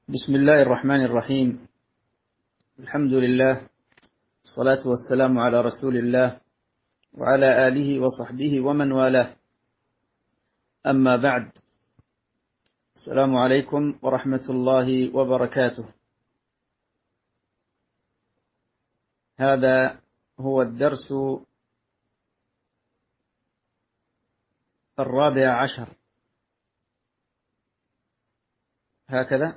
بسم الله الرحمن الرحيم. الحمد لله، الصلاة والسلام على رسول الله وعلى آله وصحبه ومن والاه. أما بعد، السلام عليكم ورحمة الله وبركاته. هذا هو الدرس 14. هكذا.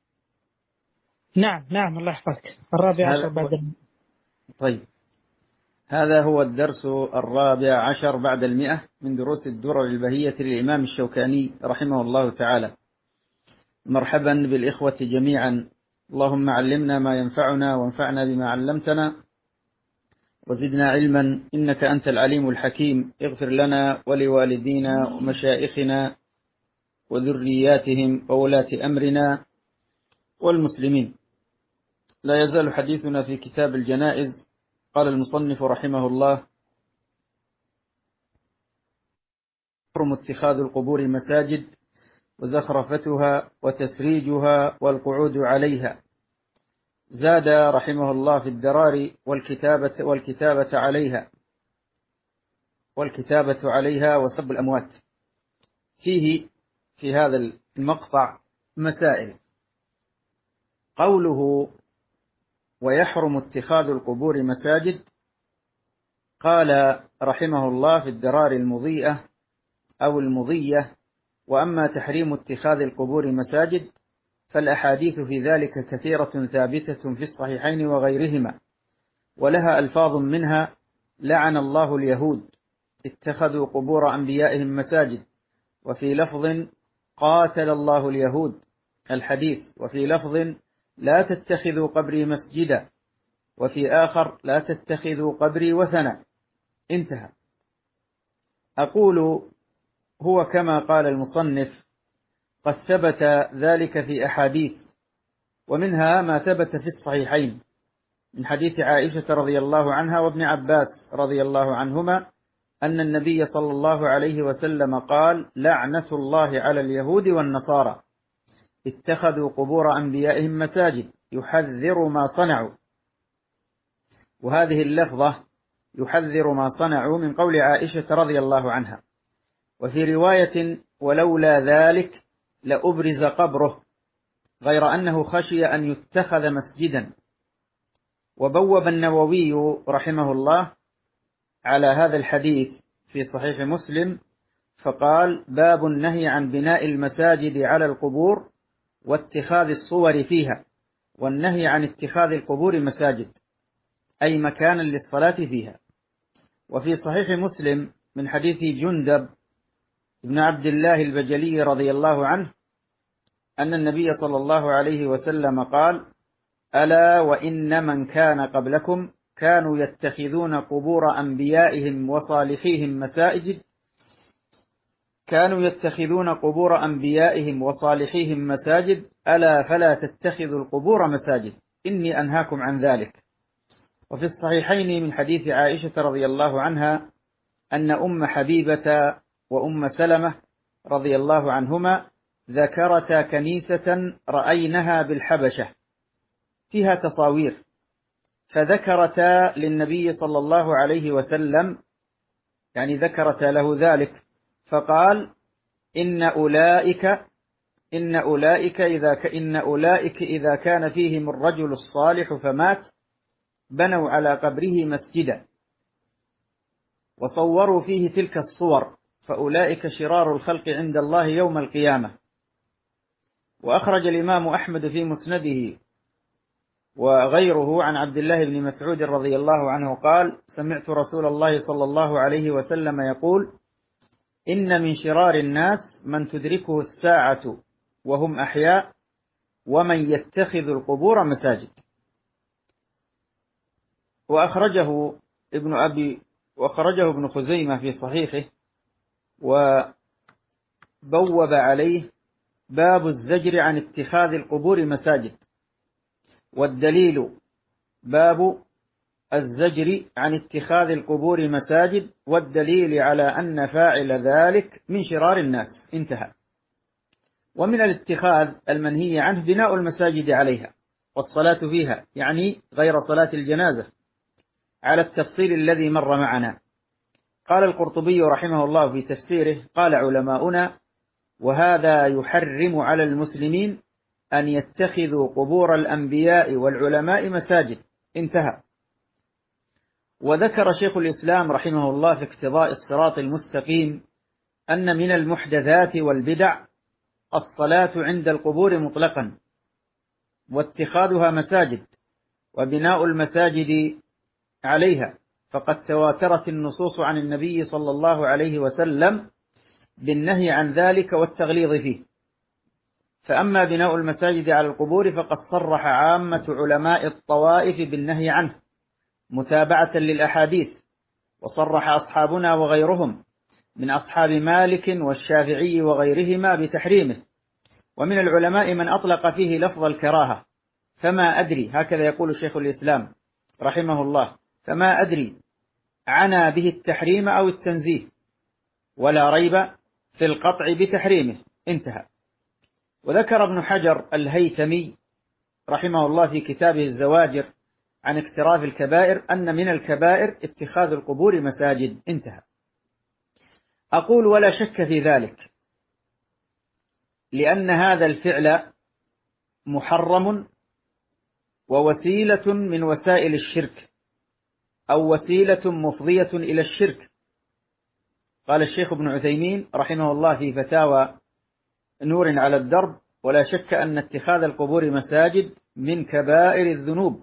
نعم الله يحفظك. 14 بعد طيب، هذا هو الدرس 14 بعد 100 من دروس الدرر البهية للإمام الشوكاني رحمه الله تعالى. مرحبا بالإخوة جميعا. اللهم علمنا ما ينفعنا وانفعنا بما علمتنا وزدنا علما إنك أنت العليم الحكيم. اغفر لنا ولوالدينا ومشائخنا وذرياتهم وولاة أمرنا والمسلمين. لا يزال حديثنا في كتاب الجنائز. قال المصنف رحمه الله: حرم اتخاذ القبور مساجد وزخرفتها وتسريجها والقعود عليها. زاد رحمه الله في الدرار والكتابة عليها وسب الأموات. في هذا المقطع مسائل. قوله ويحرم اتخاذ القبور مساجد، قال رحمه الله في الدرار المضيئة أو المضية: وأما تحريم اتخاذ القبور مساجد فالأحاديث في ذلك كثيرة ثابتة في الصحيحين وغيرهما، ولها ألفاظ منها: لعن الله اليهود اتخذوا قبور أنبيائهم مساجد، وفي لفظ قاتل الله اليهود الحديث، وفي لفظ لا تتخذوا قبري مسجدا، وفي آخر لا تتخذوا قبري وثنا. انتهى. أقول هو كما قال المصنف قد ثبت ذلك في أحاديث، ومنها ما ثبت في الصحيحين من حديث عائشة رضي الله عنها وابن عباس رضي الله عنهما أن النبي صلى الله عليه وسلم قال: لعنة الله على اليهود والنصارى اتخذوا قبور أنبيائهم مساجد، يحذر ما صنعوا. وهذه اللفظة يحذر ما صنعوا من قول عائشة رضي الله عنها. وفي رواية: ولولا ذلك لأبرز قبره، غير أنه خشي أن يتخذ مسجدا. وبوب النووي رحمه الله على هذا الحديث في صحيح مسلم فقال: باب النهي عن بناء المساجد على القبور واتخاذ الصور فيها، والنهي عن اتخاذ القبور مساجد أي مكانا للصلاة فيها. وفي صحيح مسلم من حديث جندب بن عبد الله البجلي رضي الله عنه أن النبي صلى الله عليه وسلم قال: ألا وإن من كان قبلكم كانوا يتخذون قبور أنبيائهم وصالحيهم مساجد ألا فلا تتخذوا القبور مساجد إني أنهاكم عن ذلك. وفي الصحيحين من حديث عائشة رضي الله عنها أن أم حبيبة وأم سلمة رضي الله عنهما ذكرتا كنيسة رأينها بالحبشة فيها تصاوير، فذكرتا للنبي صلى الله عليه وسلم، يعني ذكرتا له ذلك، فقال: إن أولئك إذا كان فيهم الرجل الصالح فمات بنوا على قبره مسجدا وصوروا فيه تلك الصور، فأولئك شرار الخلق عند الله يوم القيامة. وأخرج الإمام أحمد في مسنده وغيره عن عبد الله بن مسعود رضي الله عنه قال: سمعت رسول الله صلى الله عليه وسلم يقول: إن من شرار الناس من تدركه الساعة وهم أحياء ومن يتخذ القبور مساجد. وأخرجه ابن خزيمة في صحيحه وبوب عليه: باب الزجر عن اتخاذ القبور مساجد. والدليل باب الزجر عن اتخاذ القبور مساجد، والدليل على أن فاعل ذلك من شرار الناس. انتهى. ومن الاتخاذ المنهي عنه بناء المساجد عليها والصلاة فيها، يعني غير صلاة الجنازة، على التفصيل الذي مر معنا. قال القرطبي رحمه الله في تفسيره: قال علماؤنا: وهذا يحرم على المسلمين أن يتخذوا قبور الأنبياء والعلماء مساجد. انتهى. وذكر شيخ الإسلام رحمه الله في اقتضاء الصراط المستقيم أن من المحدثات والبدع الصلاة عند القبور مطلقا، واتخاذها مساجد، وبناء المساجد عليها، فقد تواترت النصوص عن النبي صلى الله عليه وسلم بالنهي عن ذلك والتغليظ فيه. فأما بناء المساجد على القبور فقد صرح عامة علماء الطوائف بالنهي عنه متابعة للأحاديث، وصرح أصحابنا وغيرهم من أصحاب مالك والشافعي وغيرهما بتحريمه. ومن العلماء من أطلق فيه لفظ الكراهة، فما أدري، هكذا يقول شيخ الإسلام رحمه الله، فما أدري عنا به التحريم أو التنزيه، ولا ريب في القطع بتحريمه. انتهى. وذكر ابن حجر الهيثمي رحمه الله في كتابه الزواجر عن اقتراف الكبائر أن من الكبائر اتخاذ القبور مساجد. انتهى. أقول: ولا شك في ذلك، لأن هذا الفعل محرم ووسيلة من وسائل الشرك، أو وسيلة مفضية إلى الشرك. قال الشيخ ابن عثيمين رحمه الله في فتاوى نور على الدرب: ولا شك أن اتخاذ القبور مساجد من كبائر الذنوب،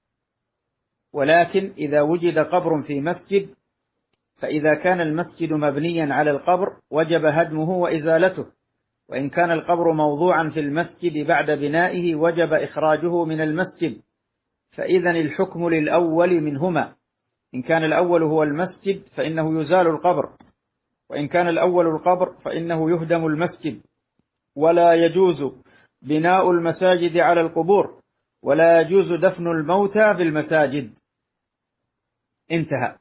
ولكن إذا وجد قبر في مسجد، فإذا كان المسجد مبنيا على القبر وجب هدمه وإزالته، وإن كان القبر موضوعا في المسجد بعد بنائه وجب إخراجه من المسجد. فإذن الحكم للأول منهما، إن كان الأول هو المسجد فإنه يزال القبر، وإن كان الأول القبر فإنه يهدم المسجد. ولا يجوز بناء المساجد على القبور، ولا يجوز دفن الموتى في المساجد. انتهى.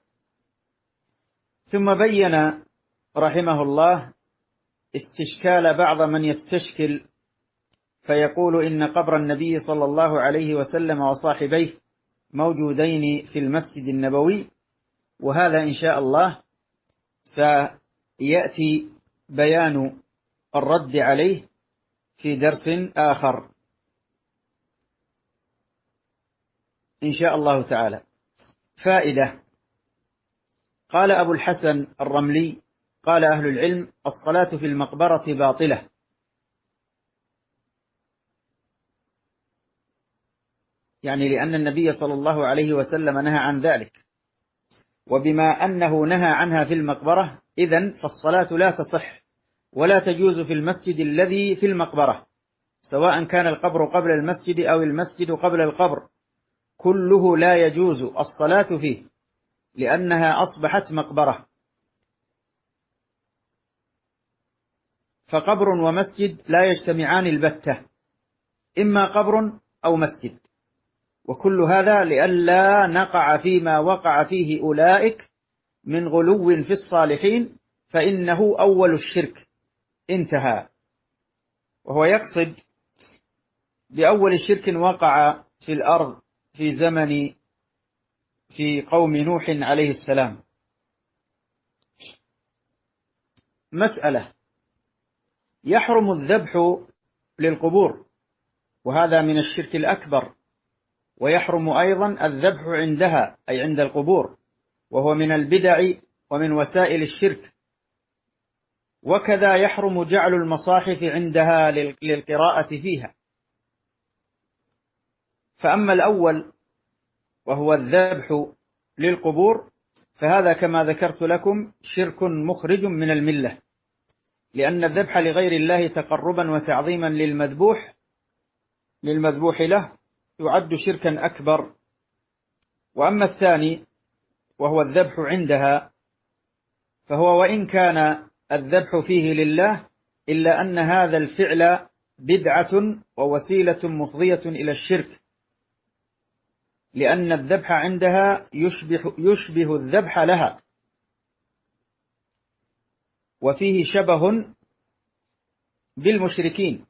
ثم بين رحمه الله استشكال بعض من يستشكل فيقول إن قبر النبي صلى الله عليه وسلم وصاحبيه موجودين في المسجد النبوي، وهذا إن شاء الله سيأتي بيان الرد عليه في درس آخر إن شاء الله تعالى. فائدة: قال أبو الحسن الرملي: قال أهل العلم: الصلاة في المقبرة باطلة، يعني لأن النبي صلى الله عليه وسلم نهى عن ذلك، وبما أنه نهى عنها في المقبرة إذن فالصلاة لا تصح ولا تجوز في المسجد الذي في المقبرة، سواء كان القبر قبل المسجد أو المسجد قبل القبر، كله لا يجوز الصلاة فيه، لأنها أصبحت مقبرة. فقبر ومسجد لا يجتمعان البتة، إما قبر أو مسجد، وكل هذا لئلا نقع فيما وقع فيه أولئك من غلو في الصالحين، فإنه أول الشرك. انتهى. وهو يقصد بأول شرك وقع في الأرض في قوم نوح عليه السلام. مسألة: يحرم الذبح للقبور، وهذا من الشرك الأكبر، ويحرم أيضا الذبح عندها أي عند القبور، وهو من البدع ومن وسائل الشرك. وكذا يحرم جعل المصاحف عندها للقراءة فيها. فأما الأول وهو الذبح للقبور فهذا كما ذكرت لكم شرك مخرج من الملة، لأن الذبح لغير الله تقربا وتعظيما للمذبوح له يعد شركا أكبر. وأما الثاني وهو الذبح عندها فهو وإن كان الذبح فيه لله إلا أن هذا الفعل بدعة ووسيلة مفضية إلى الشرك، لأن الذبح عندها يشبه الذبح لها، وفيه شبه بالمشركين.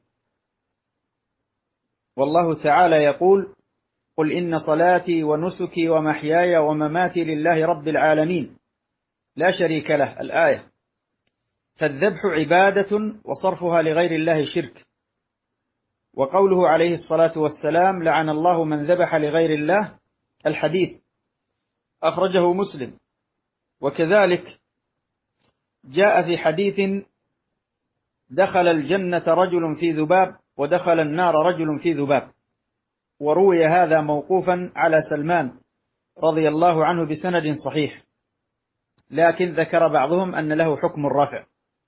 والله تعالى يقول: قل إن صلاتي ونسكي ومحياي ومماتي لله رب العالمين لا شريك له. الآية. فالذبح عبادة وصرفها لغير الله شرك. وقوله عليه الصلاة والسلام: لعن الله من ذبح لغير الله، الحديث أخرجه مسلم. وكذلك جاء في حديث: دخل الجنة رجل في ذباب ودخل النار رجل في ذباب. وروي هذا موقوفا على سلمان رضي الله عنه بسند صحيح، لكن ذكر بعضهم أن له حكم الرفع.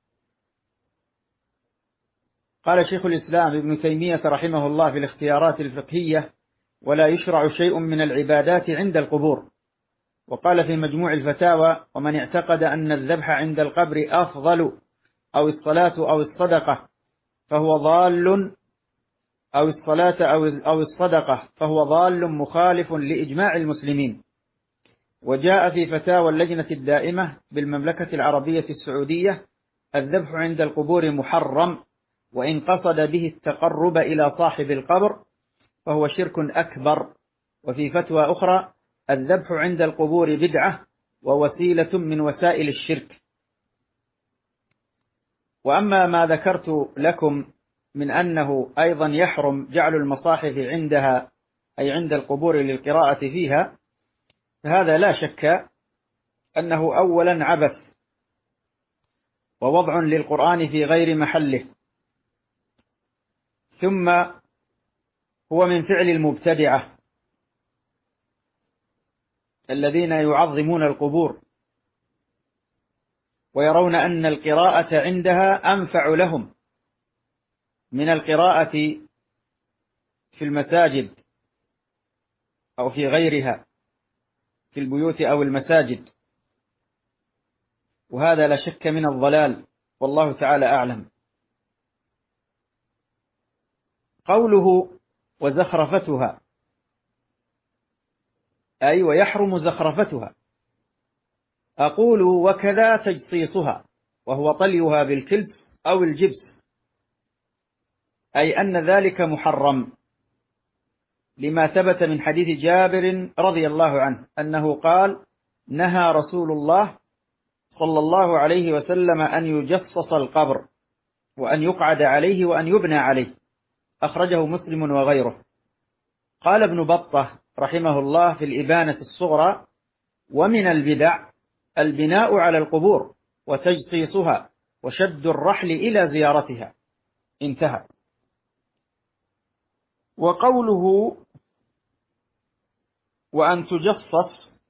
قال شيخ الإسلام ابن تيمية رحمه الله في الاختيارات الفقهية: ولا يشرع شيء من العبادات عند القبور. وقال في مجموع الفتاوى: ومن اعتقد أن الذبح عند القبر أفضل أو الصلاة أو الصدقة فهو ضال، أو الصلاة أو الصدقة فهو ضال مخالف لإجماع المسلمين. وجاء في فتاوى اللجنة الدائمة بالمملكة العربية السعودية: الذبح عند القبور محرم، وإن قصد به التقرب إلى صاحب القبر فهو شرك أكبر. وفي فتوى أخرى: الذبح عند القبور بدعة ووسيلة من وسائل الشرك. وأما ما ذكرت لكم من أنه أيضا يحرم جعل المصاحف عندها، أي عند القبور للقراءة فيها، فهذا لا شك أنه أولا عبث ووضع للقرآن في غير محله، ثم هو من فعل المبتدعة الذين يعظمون القبور ويرون أن القراءة عندها أنفع لهم من القراءة في المساجد أو في غيرها في البيوت أو المساجد، وهذا لا شك من الضلال، والله تعالى أعلم. قوله وزخرفتها، أي ويحرم زخرفتها. أقول وكذا تجصيصها، وهو طليها بالكلس أو الجبس، أي أن ذلك محرم، لما ثبت من حديث جابر رضي الله عنه أنه قال: نهى رسول الله صلى الله عليه وسلم أن يجصص القبر وأن يقعد عليه وأن يبنى عليه. أخرجه مسلم وغيره. قال ابن بطة رحمه الله في الإبانة الصغرى: ومن البدع البناء على القبور وتجصيصها وشد الرحل إلى زيارتها. انتهى. وقوله وأن تجصص،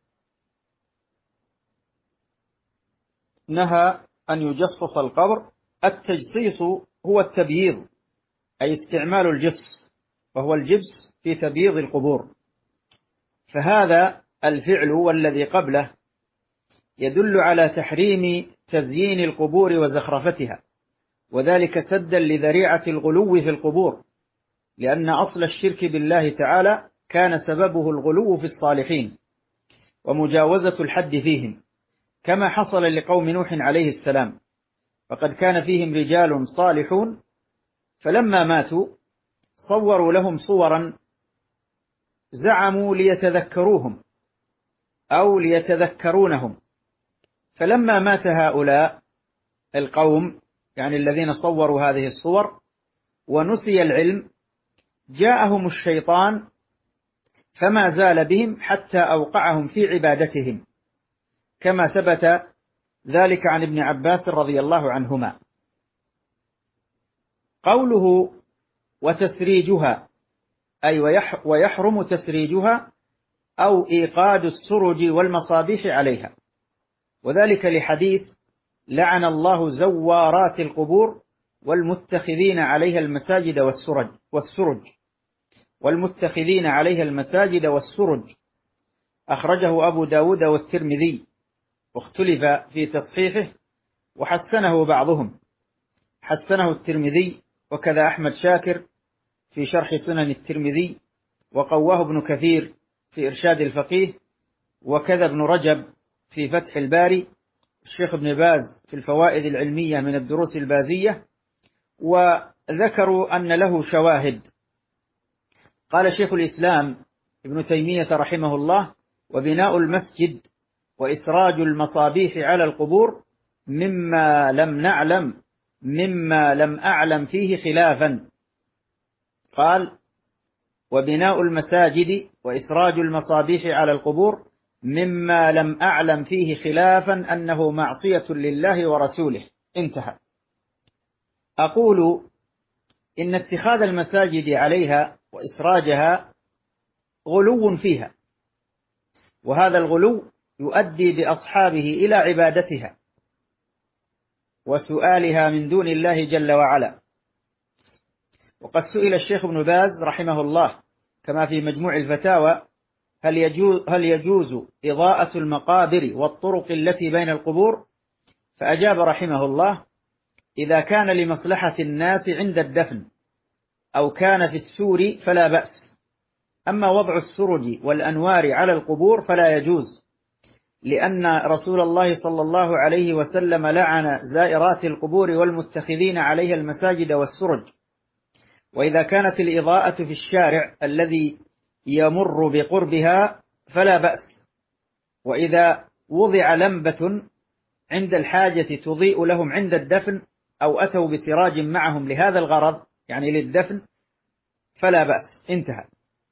نهى أن يجصص القبر. التجصيص هو التبييض، أي استعمال الجص، وهو الجبس في تبييض القبور. فهذا الفعل والذي قبله يدل على تحريم تزيين القبور وزخرفتها، وذلك سدا لذريعة الغلو في القبور، لأن أصل الشرك بالله تعالى كان سببه الغلو في الصالحين ومجاوزة الحد فيهم، كما حصل لقوم نوح عليه السلام، فقد كان فيهم رجال صالحون فلما ماتوا صوروا لهم صورا زعموا ليتذكروهم أو ليتذكرونهم، فلما مات هؤلاء القوم، يعني الذين صوروا هذه الصور، ونسي العلم، جاءهم الشيطان فما زال بهم حتى أوقعهم في عبادتهم، كما ثبت ذلك عن ابن عباس رضي الله عنهما. قوله وتسريجها، أي ويحرم تسريجها أو إيقاد السرج والمصابيح عليها، وذلك لحديث: لعن الله زوارات القبور والمتخذين عليها المساجد والسرج والمتخذين عليها المساجد والسرج. أخرجه أبو داود والترمذي، واختلف في تصحيحه وحسنه بعضهم، حسنه الترمذي وكذا أحمد شاكر في شرح سنن الترمذي، وقواه ابن كثير في إرشاد الفقيه، وكذا ابن رجب في فتح الباري، الشيخ ابن باز في الفوائد العلمية من الدروس البازية، وذكروا أن له شواهد. قال شيخ الإسلام ابن تيمية رحمه الله: وبناء المسجد وإسراج المصابيح على القبور مما لم أعلم فيه خلافا. قال: وبناء المساجد وإسراج المصابيح على القبور مما لم أعلم فيه خلافا أنه معصية لله ورسوله. انتهى. أقول إن اتخاذ المساجد عليها وإسراجها غلو فيها، وهذا الغلو يؤدي بأصحابه إلى عبادتها وسؤالها من دون الله جل وعلا. وقد سئل الشيخ ابن باز رحمه الله كما في مجموع الفتاوى: هل يجوز إضاءة المقابر والطرق التي بين القبور؟ فأجاب رحمه الله: إذا كان لمصلحة الناس عند الدفن أو كان في السور فلا بأس، أما وضع السرج والأنوار على القبور فلا يجوز، لأن رسول الله صلى الله عليه وسلم لعن زائرات القبور والمتخذين عليها المساجد والسرج. وإذا كانت الإضاءة في الشارع الذي يمر بقربها فلا بأس، وإذا وضع لمبة عند الحاجة تضيء لهم عند الدفن أو أتوا بسراج معهم لهذا الغرض يعني للدفن فلا بأس. انتهى.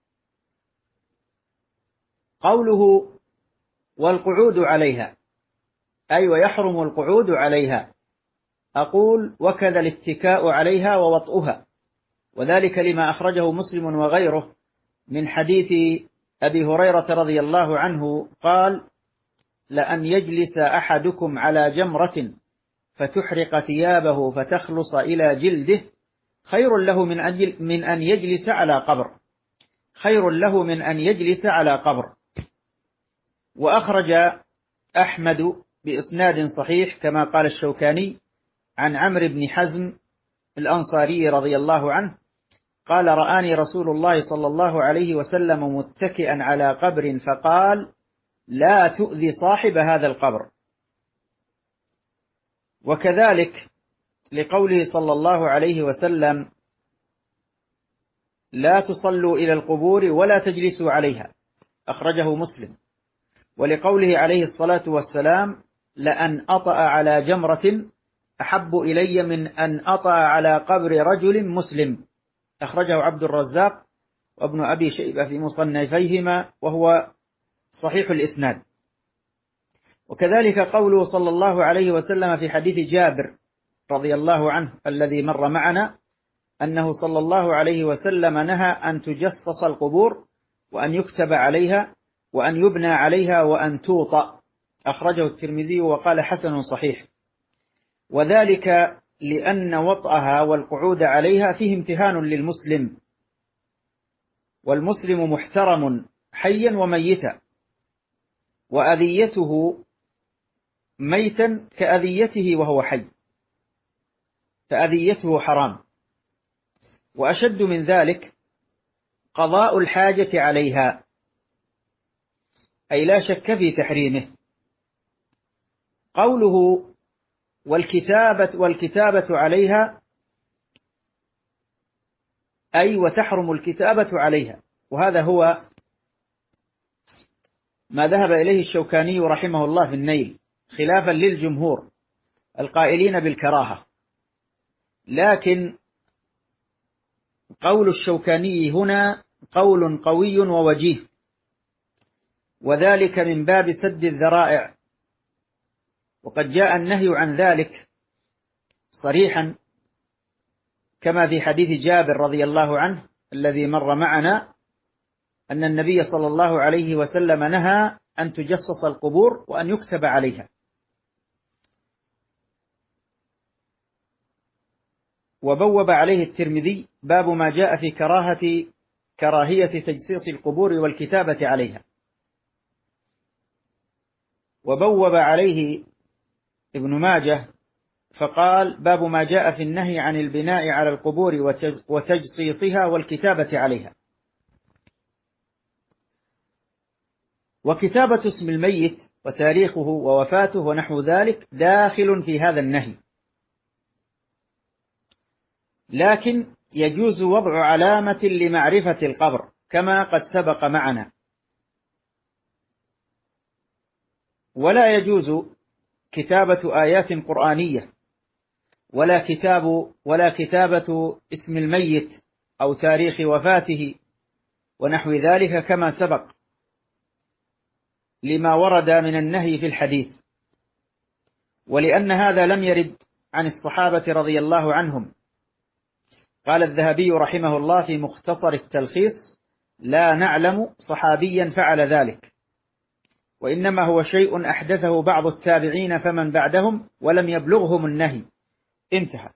قوله: والقعود عليها، أي ويحرم القعود عليها. أقول: وكذا الاتكاء عليها ووطئها، وذلك لما أخرجه مسلم وغيره من حديث أبي هريرة رضي الله عنه قال: لأن يجلس أحدكم على جمرة فتحرق ثيابه فتخلص إلى جلده خير له من أن يجلس على قبر، خير له من أن يجلس على قبر. وأخرج أحمد بإسناد صحيح كما قال الشوكاني عن عمرو بن حزم الأنصاري رضي الله عنه قال: رآني رسول الله صلى الله عليه وسلم متكئا على قبر فقال: لا تؤذي صاحب هذا القبر. وكذلك لقوله صلى الله عليه وسلم: لا تصلوا إلى القبور ولا تجلسوا عليها، أخرجه مسلم. ولقوله عليه الصلاة والسلام: لأن أطأ على جمرة أحب إلي من أن أطأ على قبر رجل مسلم، أخرجه عبد الرزاق وابن أبي شيبة في مصنفيهما وهو صحيح الإسناد. وكذلك قوله صلى الله عليه وسلم في حديث جابر رضي الله عنه الذي مر معنا أنه صلى الله عليه وسلم نهى أن تجصص القبور وأن يكتب عليها وأن يبنى عليها وأن توطأ، أخرجه الترمذي وقال حسن صحيح. وذلك لأن وطأها والقعود عليها فيه امتهان للمسلم، والمسلم محترم حيا وميتا، وأذيته ميتا كأذيته وهو حي، فأذيته حرام. وأشد من ذلك قضاء الحاجة عليها، أي لا شك في تحريمه. قوله: والكتابة عليها، أي وتحرم الكتابة عليها، وهذا هو ما ذهب إليه الشوكاني رحمه الله في النيل خلافا للجمهور القائلين بالكراهة. لكن قول الشوكاني هنا قول قوي ووجيه، وذلك من باب سد الذرائع، وقد جاء النهي عن ذلك صريحا كما في حديث جابر رضي الله عنه الذي مر معنا أن النبي صلى الله عليه وسلم نهى أن تجصص القبور وأن يكتب عليها. وبوب عليه الترمذي باب ما جاء في كراهية تجصيص القبور والكتابة عليها. وبوب عليه ابن ماجه فقال: باب ما جاء في النهي عن البناء على القبور وتجصيصها والكتابة عليها. وكتابة اسم الميت وتاريخه ووفاته ونحو ذلك داخل في هذا النهي. لكن يجوز وضع علامة لمعرفة القبر كما قد سبق معنا. ولا يجوز كتابة آيات قرآنية ولا كتابة اسم الميت أو تاريخ وفاته ونحو ذلك كما سبق، لما ورد من النهي في الحديث، ولأن هذا لم يرد عن الصحابة رضي الله عنهم. قال الذهبي رحمه الله في مختصر التلخيص: لا نعلم صحابيا فعل ذلك، وإنما هو شيء أحدثه بعض التابعين فمن بعدهم ولم يبلغهم النهي. انتهى.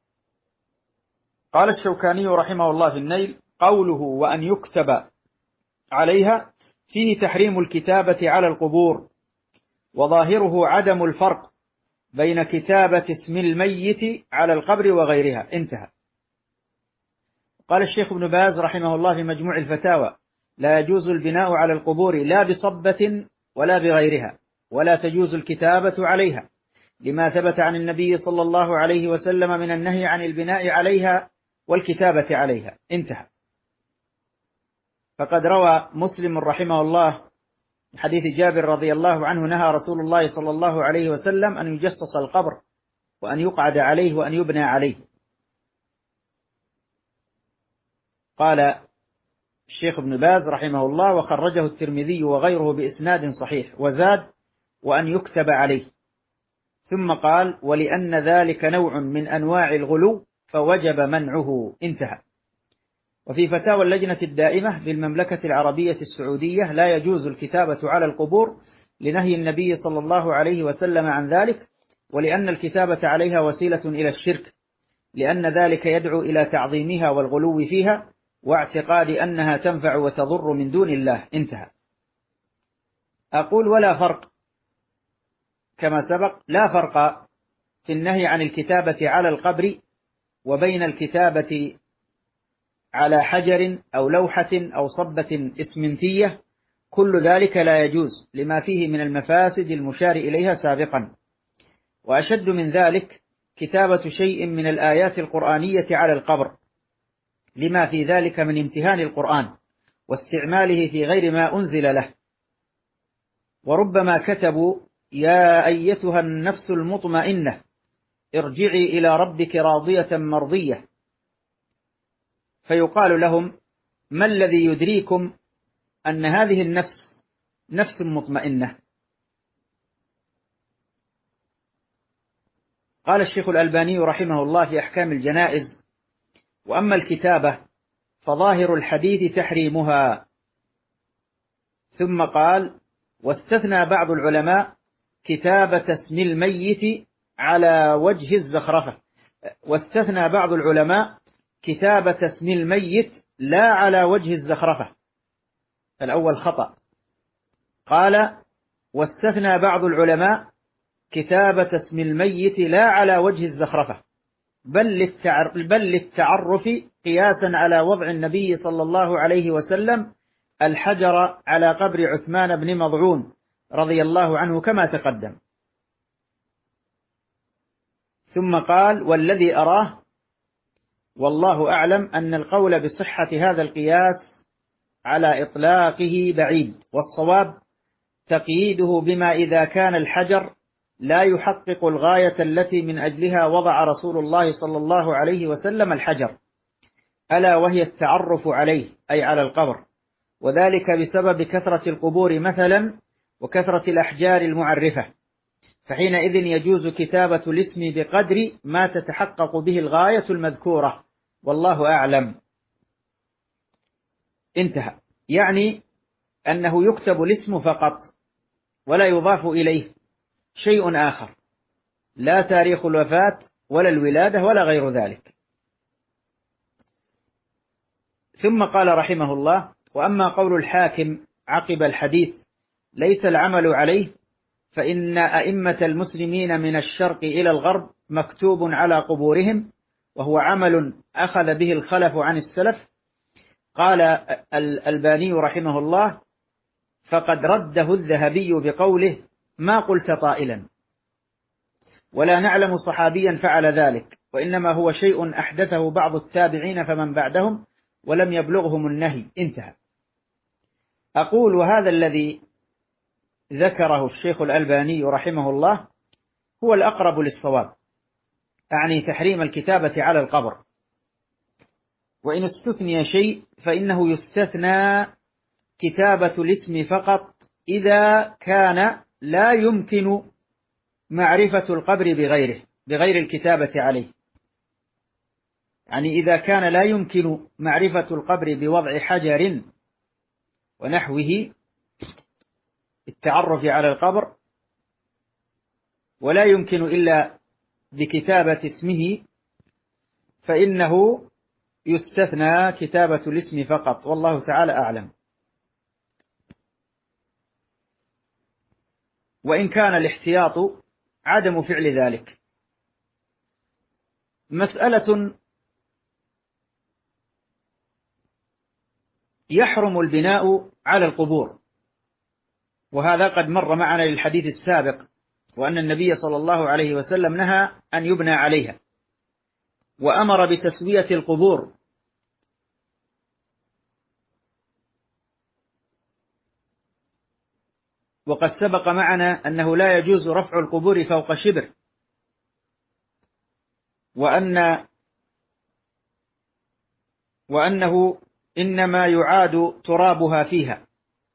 قال الشوكاني رحمه الله في النيل: قوله وأن يكتب عليها فيه تحريم الكتابة على القبور، وظاهره عدم الفرق بين كتابة اسم الميت على القبر وغيرها. انتهى. قال الشيخ ابن باز رحمه الله في مجموع الفتاوى: لا يجوز البناء على القبور لا بصبة ولا بغيرها، ولا تجوز الكتابة عليها، لما ثبت عن النبي صلى الله عليه وسلم من النهي عن البناء عليها والكتابة عليها. انتهى. فقد روى مسلم رحمه الله حديث جابر رضي الله عنه: نهى رسول الله صلى الله عليه وسلم أن يجصص القبر وأن يقعد عليه وأن يبنى عليه. قال الشيخ ابن باز رحمه الله: وخرجه الترمذي وغيره بإسناد صحيح، وزاد: وأن يكتب عليه. ثم قال: ولأن ذلك نوع من أنواع الغلو فوجب منعه. انتهى. وفي فتاوى اللجنة الدائمة بالمملكة العربية السعودية: لا يجوز الكتابة على القبور لنهي النبي صلى الله عليه وسلم عن ذلك، ولأن الكتابة عليها وسيلة إلى الشرك، لأن ذلك يدعو إلى تعظيمها والغلو فيها واعتقاد أنها تنفع وتضر من دون الله. انتهى. أقول: ولا فرق، كما سبق لا فرق في النهي عن الكتابة على القبر وبين الكتابة على حجر أو لوحة أو صبة إسمنتية، كل ذلك لا يجوز لما فيه من المفاسد المشار إليها سابقا. وأشد من ذلك كتابة شيء من الآيات القرآنية على القبر، لما في ذلك من امتهان القرآن واستعماله في غير ما أنزل له. وربما كتبوا: يا أيتها النفس المطمئنة ارجعي إلى ربك راضية مرضية، فيقال لهم: ما الذي يدريكم أن هذه النفس نفس مطمئنة؟ قال الشيخ الألباني رحمه الله في أحكام الجنائز: وأما الكتابة فظاهر الحديث تحريمها. ثم قال: واستثنى بعض العلماء كتابة اسم الميت على وجه الزخرفة. واستثنى بعض العلماء كتابة اسم الميت لا على وجه الزخرفة. الأول خطأ. قال: واستثنى بعض العلماء كتابة اسم الميت لا على وجه الزخرفة، بل للتعرف قياسا على وضع النبي صلى الله عليه وسلم الحجر على قبر عثمان بن مضعون رضي الله عنه كما تقدم. ثم قال: والذي أراه والله أعلم أن القول بصحة هذا القياس على إطلاقه بعيد، والصواب تقييده بما إذا كان الحجر لا يحقق الغاية التي من أجلها وضع رسول الله صلى الله عليه وسلم الحجر، ألا وهي التعرف عليه أي على القبر، وذلك بسبب كثرة القبور مثلا وكثرة الأحجار المعرفة، فحينئذ يجوز كتابة الاسم بقدر ما تتحقق به الغاية المذكورة، والله أعلم. انتهى. يعني أنه يكتب الاسم فقط ولا يضاف إليه شيء آخر، لا تاريخ الوفاة ولا الولادة ولا غير ذلك. ثم قال رحمه الله: وأما قول الحاكم عقب الحديث ليس العمل عليه، فإن أئمة المسلمين من الشرق إلى الغرب مكتوب على قبورهم، وهو عمل أخذ به الخلف عن السلف. قال الألباني رحمه الله: فقد رده الذهبي بقوله: ما قلت طائلا، ولا نعلم صحابيا فعل ذلك، وإنما هو شيء أحدثه بعض التابعين فمن بعدهم ولم يبلغهم النهي. انتهى. أقول وهذا الذي ذكره الشيخ الألباني رحمه الله هو الأقرب للصواب، أعني تحريم الكتابة على القبر. وإن استثني شيء فإنه يستثنى كتابة الاسم فقط إذا كان لا يمكن معرفة القبر بغير الكتابة عليه. يعني إذا كان لا يمكن معرفة القبر بوضع حجر ونحوه التعرف على القبر، ولا يمكن إلا بكتابة اسمه، فإنه يستثنى كتابة الاسم فقط، والله تعالى أعلم. وإن كان الاحتياط عدم فعل ذلك. مسألة: يحرم البناء على القبور، وهذا قد مر معنا للحديث السابق، وأن النبي صلى الله عليه وسلم نهى أن يبنى عليها، وأمر بتسوية القبور. وقد سبق معنا أنه لا يجوز رفع القبور فوق شبر، وأنه إنما يعاد ترابها فيها،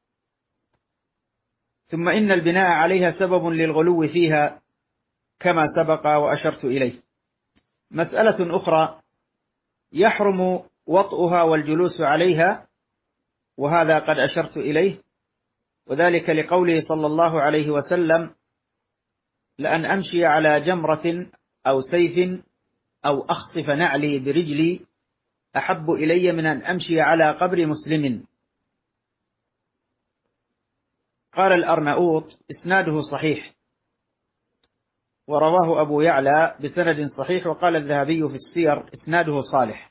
ثم إن البناء عليها سبب للغلو فيها كما سبق وأشرت إليه. مسألة أخرى: يحرم وطئها والجلوس عليها، وهذا قد أشرت إليه، وذلك لقوله صلى الله عليه وسلم: لأن أمشي على جمرة أو سيف أو أخصف نعلي برجلي أحب إلي من أن أمشي على قبر مسلم. قال الأرناؤوط: إسناده صحيح، ورواه أبو يعلى بسند صحيح، وقال الذهبي في السير: إسناده صالح.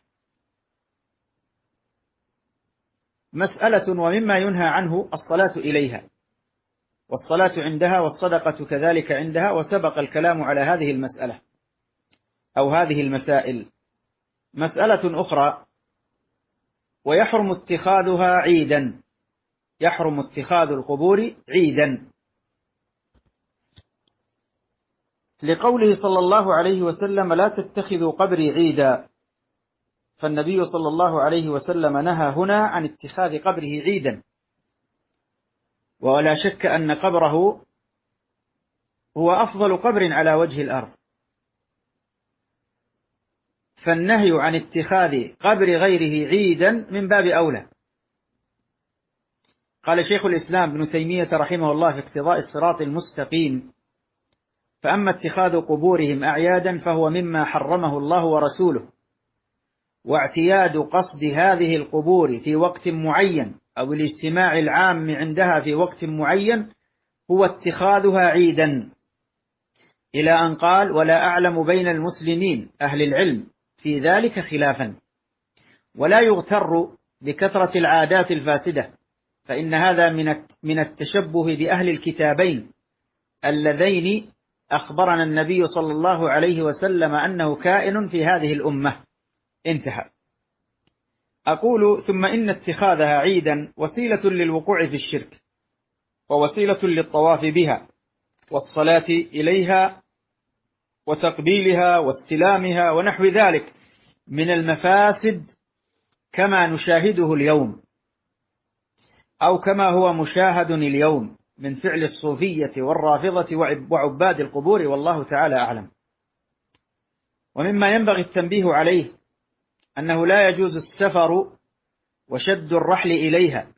مسألة: ومما ينهى عنه الصلاة إليها، والصلاة عندها، والصدقة كذلك عندها، وسبق الكلام على هذه المسألة أو هذه المسائل. مسألة أخرى: ويحرم اتخاذها عيدا، يحرم اتخاذ القبور عيدا، لقوله صلى الله عليه وسلم: لا تتخذوا قبري عيدا، فالنبي صلى الله عليه وسلم نهى هنا عن اتخاذ قبره عيدا. ولا شك أن قبره هو أفضل قبر على وجه الأرض، فالنهي عن اتخاذ قبر غيره عيدا من باب أولى. قال شيخ الإسلام ابن تيمية رحمه الله في اقتضاء الصراط المستقيم: فأما اتخاذ قبورهم أعيادا فهو مما حرمه الله ورسوله، واعتياد قصد هذه القبور في وقت معين أو الاجتماع العام عندها في وقت معين هو اتخاذها عيدا، إلى أن قال: ولا أعلم بين المسلمين أهل العلم في ذلك خلافا. ولا يغتر بكثرة العادات الفاسدة، فإن هذا من التشبه بأهل الكتابين اللذين أخبرنا النبي صلى الله عليه وسلم أنه كائن في هذه الأمة. انتهى. أقول: ثم إن اتخاذها عيدا وسيلة للوقوع في الشرك، ووسيلة للطواف بها والصلاة إليها وتقبيلها واستلامها ونحو ذلك من المفاسد، كما نشاهده اليوم أو كما هو مشاهد اليوم من فعل الصوفية والرافضة وعباد القبور، والله تعالى أعلم. ومما ينبغي التنبيه عليه أنه لا يجوز السفر وشد الرحل إليها،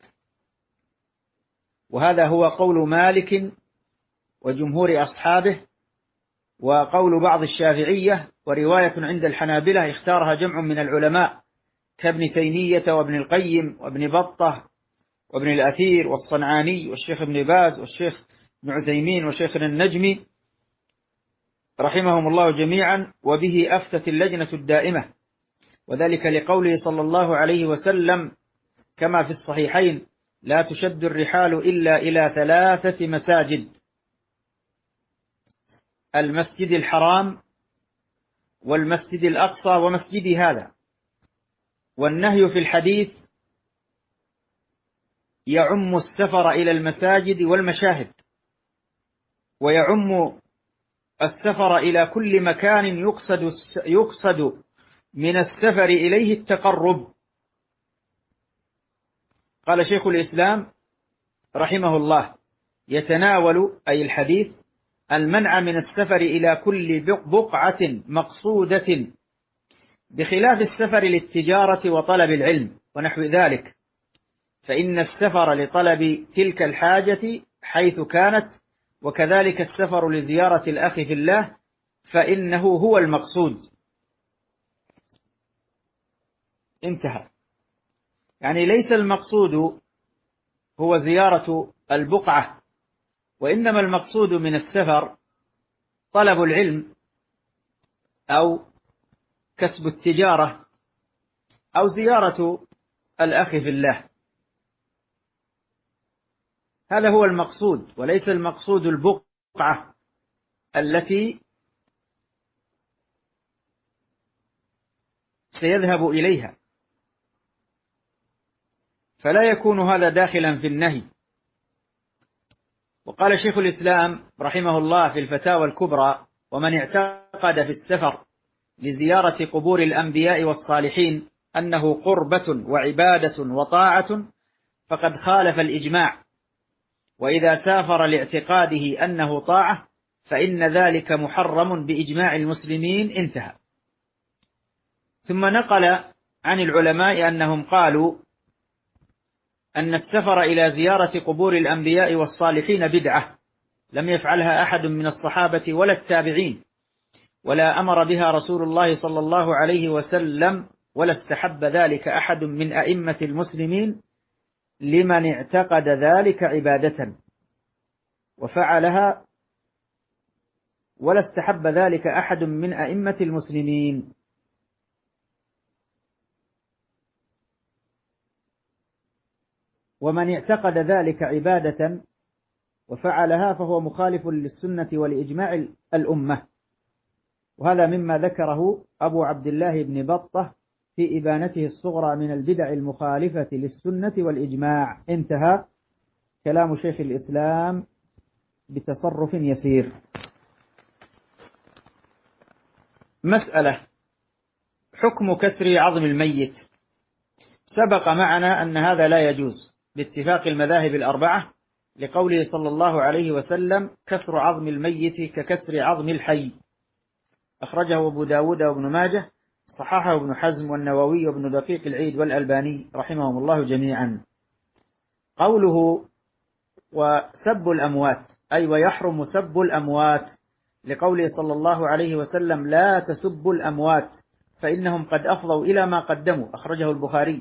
وهذا هو قول مالك وجمهور أصحابه، وقول بعض الشافعية، ورواية عند الحنابلة اختارها جمع من العلماء كابن تيمية وابن القيم وابن بطة وابن الأثير والصنعاني والشيخ ابن باز والشيخ ابن عثيمين وشيخنا النجمي رحمهم الله جميعا، وبه أفتت اللجنة الدائمة، وذلك لقوله صلى الله عليه وسلم كما في الصحيحين: لا تشد الرحال إلا إلى 3 مساجد: المسجد الحرام، والمسجد الأقصى ومسجدي هذا. والنهي في الحديث يعم السفر إلى المساجد والمشاهد، ويعم السفر إلى كل مكان يقصد من السفر إليه التقرب. قال شيخ الإسلام رحمه الله: يتناول أي الحديث المنع من السفر إلى كل بقعة مقصودة، بخلاف السفر للتجارة وطلب العلم ونحو ذلك، فإن السفر لطلب تلك الحاجة حيث كانت، وكذلك السفر لزيارة الأخ في الله فإنه هو المقصود. انتهى. يعني ليس المقصود هو زيارة البقعة، وإنما المقصود من السفر طلب العلم أو كسب التجارة أو زيارة الأخ في الله، هذا هو المقصود، وليس المقصود البقعة التي سيذهب إليها، فلا يكون هذا داخلا في النهي. وقال شيخ الإسلام رحمه الله في الفتاوى الكبرى: ومن اعتقد في السفر لزيارة قبور الأنبياء والصالحين أنه قربة وعبادة وطاعة فقد خالف الإجماع، وإذا سافر لاعتقاده أنه طاعة فإن ذلك محرم بإجماع المسلمين. انتهى. ثم نقل عن العلماء أنهم قالوا أن السفر إلى زيارة قبور الأنبياء والصالحين بدعة لم يفعلها أحد من الصحابة ولا التابعين، ولا أمر بها رسول الله صلى الله عليه وسلم، ولا استحب ذلك أحد من أئمة المسلمين لمن اعتقد ذلك عبادة وفعلها، ولا استحب ذلك أحد من أئمة المسلمين. ومن اعتقد ذلك عبادة وفعلها فهو مخالف للسنة ولإجماع الأمة، وهذا مما ذكره أبو عبد الله بن بطة في إبانته الصغرى من البدع المخالفة للسنة والإجماع. انتهى كلام شيخ الإسلام بتصرف يسير. مسألة: حكم كسر عظم الميت. سبق معنا أن هذا لا يجوز باتفاق المذاهب الأربعة، لقوله صلى الله عليه وسلم: كسر عظم الميت ككسر عظم الحي. أخرجه أبو داود وابن ماجه، صححه ابن حزم والنووي وابن دقيق العيد والألباني رحمهم الله جميعا. قوله: وسب الأموات، أي ويحرم سب الأموات، لقوله صلى الله عليه وسلم: لا تسبوا الأموات فإنهم قد أفضوا إلى ما قدموا. أخرجه البخاري.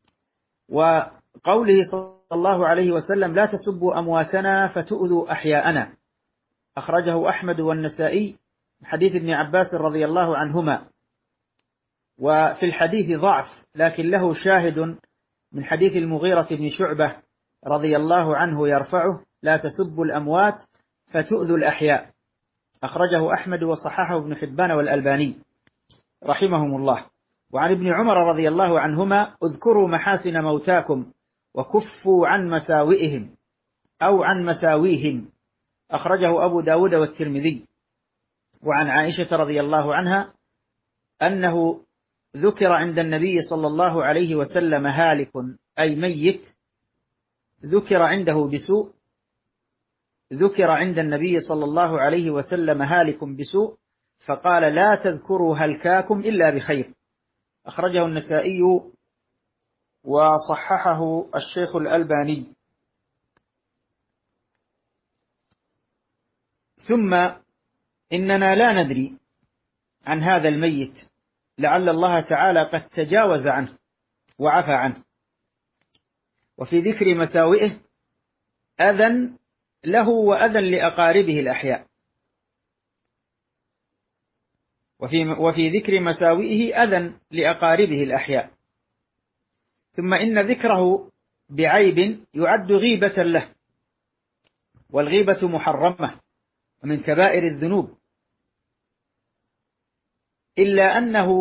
وقوله صلى الله عليه وسلم: لا تسبوا أمواتنا فتؤذوا أحياءنا. أخرجه أحمد والنسائي حديث ابن عباس رضي الله عنهما. وفي الحديث ضعف، لكن له شاهد من حديث المغيرة بن شعبة رضي الله عنه يرفعه: لا تسبوا الأموات فتؤذوا الأحياء. أخرجه أحمد وصححه ابن حبان والألباني رحمهم الله. وعن ابن عمر رضي الله عنهما: اذكروا محاسن موتاكم وكفوا عن مساوئهم أو عن مساويهم. أخرجه أبو داود والترمذي. وعن عائشة رضي الله عنها أنه ذكر عند النبي صلى الله عليه وسلم هالك، أي ميت، ذكر عنده بسوء، ذكر عند النبي صلى الله عليه وسلم هالك بسوء، فقال: لا تذكروا هلكاكم إلا بخير. أخرجه النسائي وصححه الشيخ الألباني. ثم إننا لا ندري عن هذا الميت، لعل الله تعالى قد تجاوز عنه وعفى عنه. وفي ذكر مساوئه أذن له وأذن لأقاربه الأحياء، وفي ذكر مساوئه أذن لأقاربه الأحياء. ثم إن ذكره بعيب يعد غيبة له، والغيبة محرمة ومن كبائر الذنوب، إلا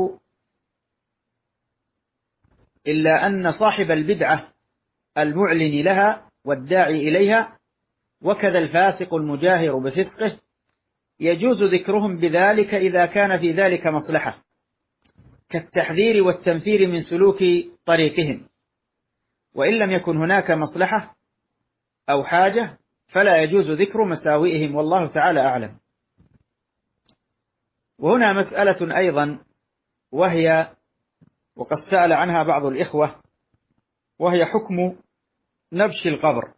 أن صاحب البدعة المعلن لها والداعي إليها وكذا الفاسق المجاهر بفسقه يجوز ذكرهم بذلك إذا كان في ذلك مصلحة كالتحذير والتنفير من سلوك طريقهم، وإن لم يكن هناك مصلحة أو حاجة فلا يجوز ذكر مساوئهم، والله تعالى أعلم. وهنا مسألة أيضا وقد سأل عنها بعض الإخوة، وهي حكم نبش القبر.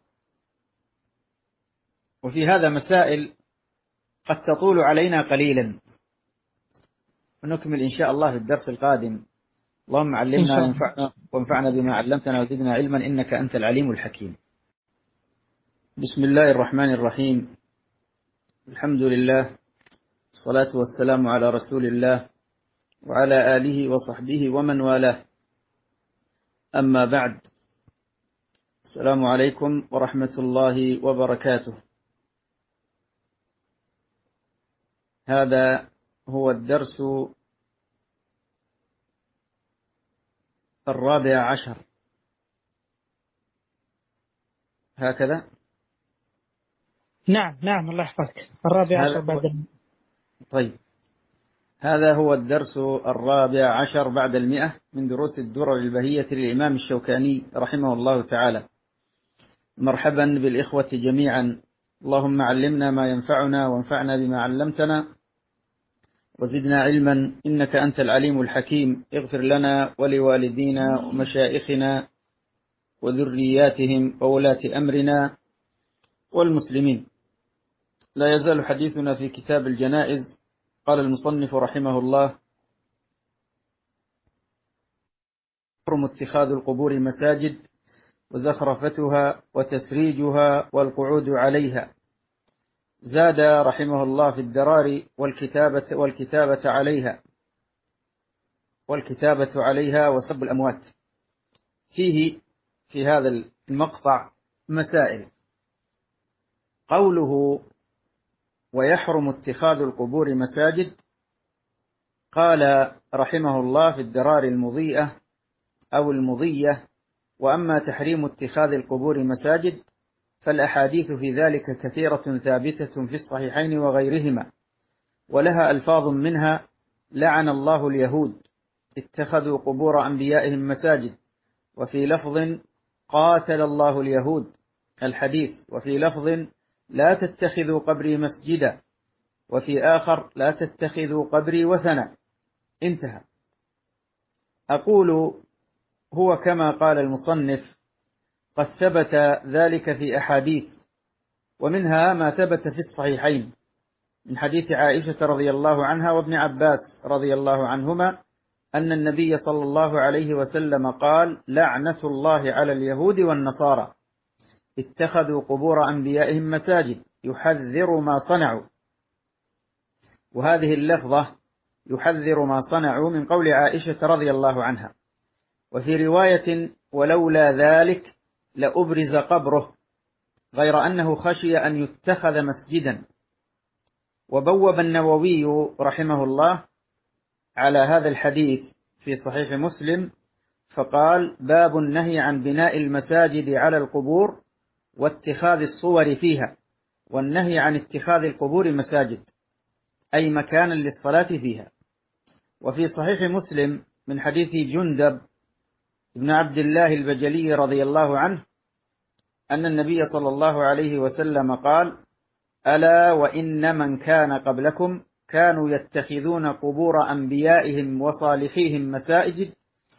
وفي هذا مسائل قد تطول علينا قليلا، ونكمل إن شاء الله في الدرس القادم. اللهم علمنا وانفعنا بما علمتنا وزدنا علما إنك أنت العليم الحكيم. بسم الله الرحمن الرحيم، الحمد لله، الصلاة والسلام على رسول الله وعلى آله وصحبه ومن والاه، أما بعد. السلام عليكم ورحمة الله وبركاته. هذا هو الدرس 14، هكذا؟ نعم الله يحفظك، 14 بعد طيب، هذا هو الدرس 14 بعد 100 من دروس الدرر البهية للإمام الشوكاني رحمه الله تعالى. مرحبا بالإخوة جميعا، اللهم علمنا ما ينفعنا وانفعنا بما علمتنا وزدنا علما إنك أنت العليم الحكيم. اغفر لنا ولوالدينا ومشائخنا وذرياتهم وولاة أمرنا والمسلمين. لا يزال حديثنا في كتاب الجنائز. قال المصنف رحمه الله: حرم اتخاذ القبور مساجد وزخرفتها وتسريجها والقعود عليها. زاد رحمه الله في الدرار والكتابة عليها وسب الأموات. في هذا المقطع مسائل. قوله ويحرم اتخاذ القبور مساجد، قال رحمه الله في الدرار المضيئة أو المضية: وأما تحريم اتخاذ القبور مساجد فالأحاديث في ذلك كثيرة ثابتة في الصحيحين وغيرهما، ولها ألفاظ منها: لعن الله اليهود اتخذوا قبور أنبيائهم مساجد، وفي لفظ قاتل الله اليهود الحديث، وفي لفظ لا تتخذوا قبري مسجدا، وفي آخر لا تتخذوا قبري وثنا. انتهى. أقول هو كما قال المصنف قد ثبت ذلك في أحاديث، ومنها ما ثبت في الصحيحين من حديث عائشة رضي الله عنها وابن عباس رضي الله عنهما أن النبي صلى الله عليه وسلم قال: لعنة الله على اليهود والنصارى اتخذوا قبور أنبيائهم مساجد، يحذر ما صنعوا. وهذه اللفظة يحذر ما صنعوا من قول عائشة رضي الله عنها. وفي رواية: ولولا ذلك لأبرز قبره، غير أنه خشي أن يتخذ مسجدا. وبوب النووي رحمه الله على هذا الحديث في صحيح مسلم فقال: باب النهي عن بناء المساجد على القبور واتخاذ الصور فيها، والنهي عن اتخاذ القبور مساجد أي مكانا للصلاة فيها. وفي صحيح مسلم من حديث جندب بن عبد الله البجلي رضي الله عنه أن النبي صلى الله عليه وسلم قال: ألا وإن من كان قبلكم كانوا يتخذون قبور أنبيائهم وصالحيهم مساجد،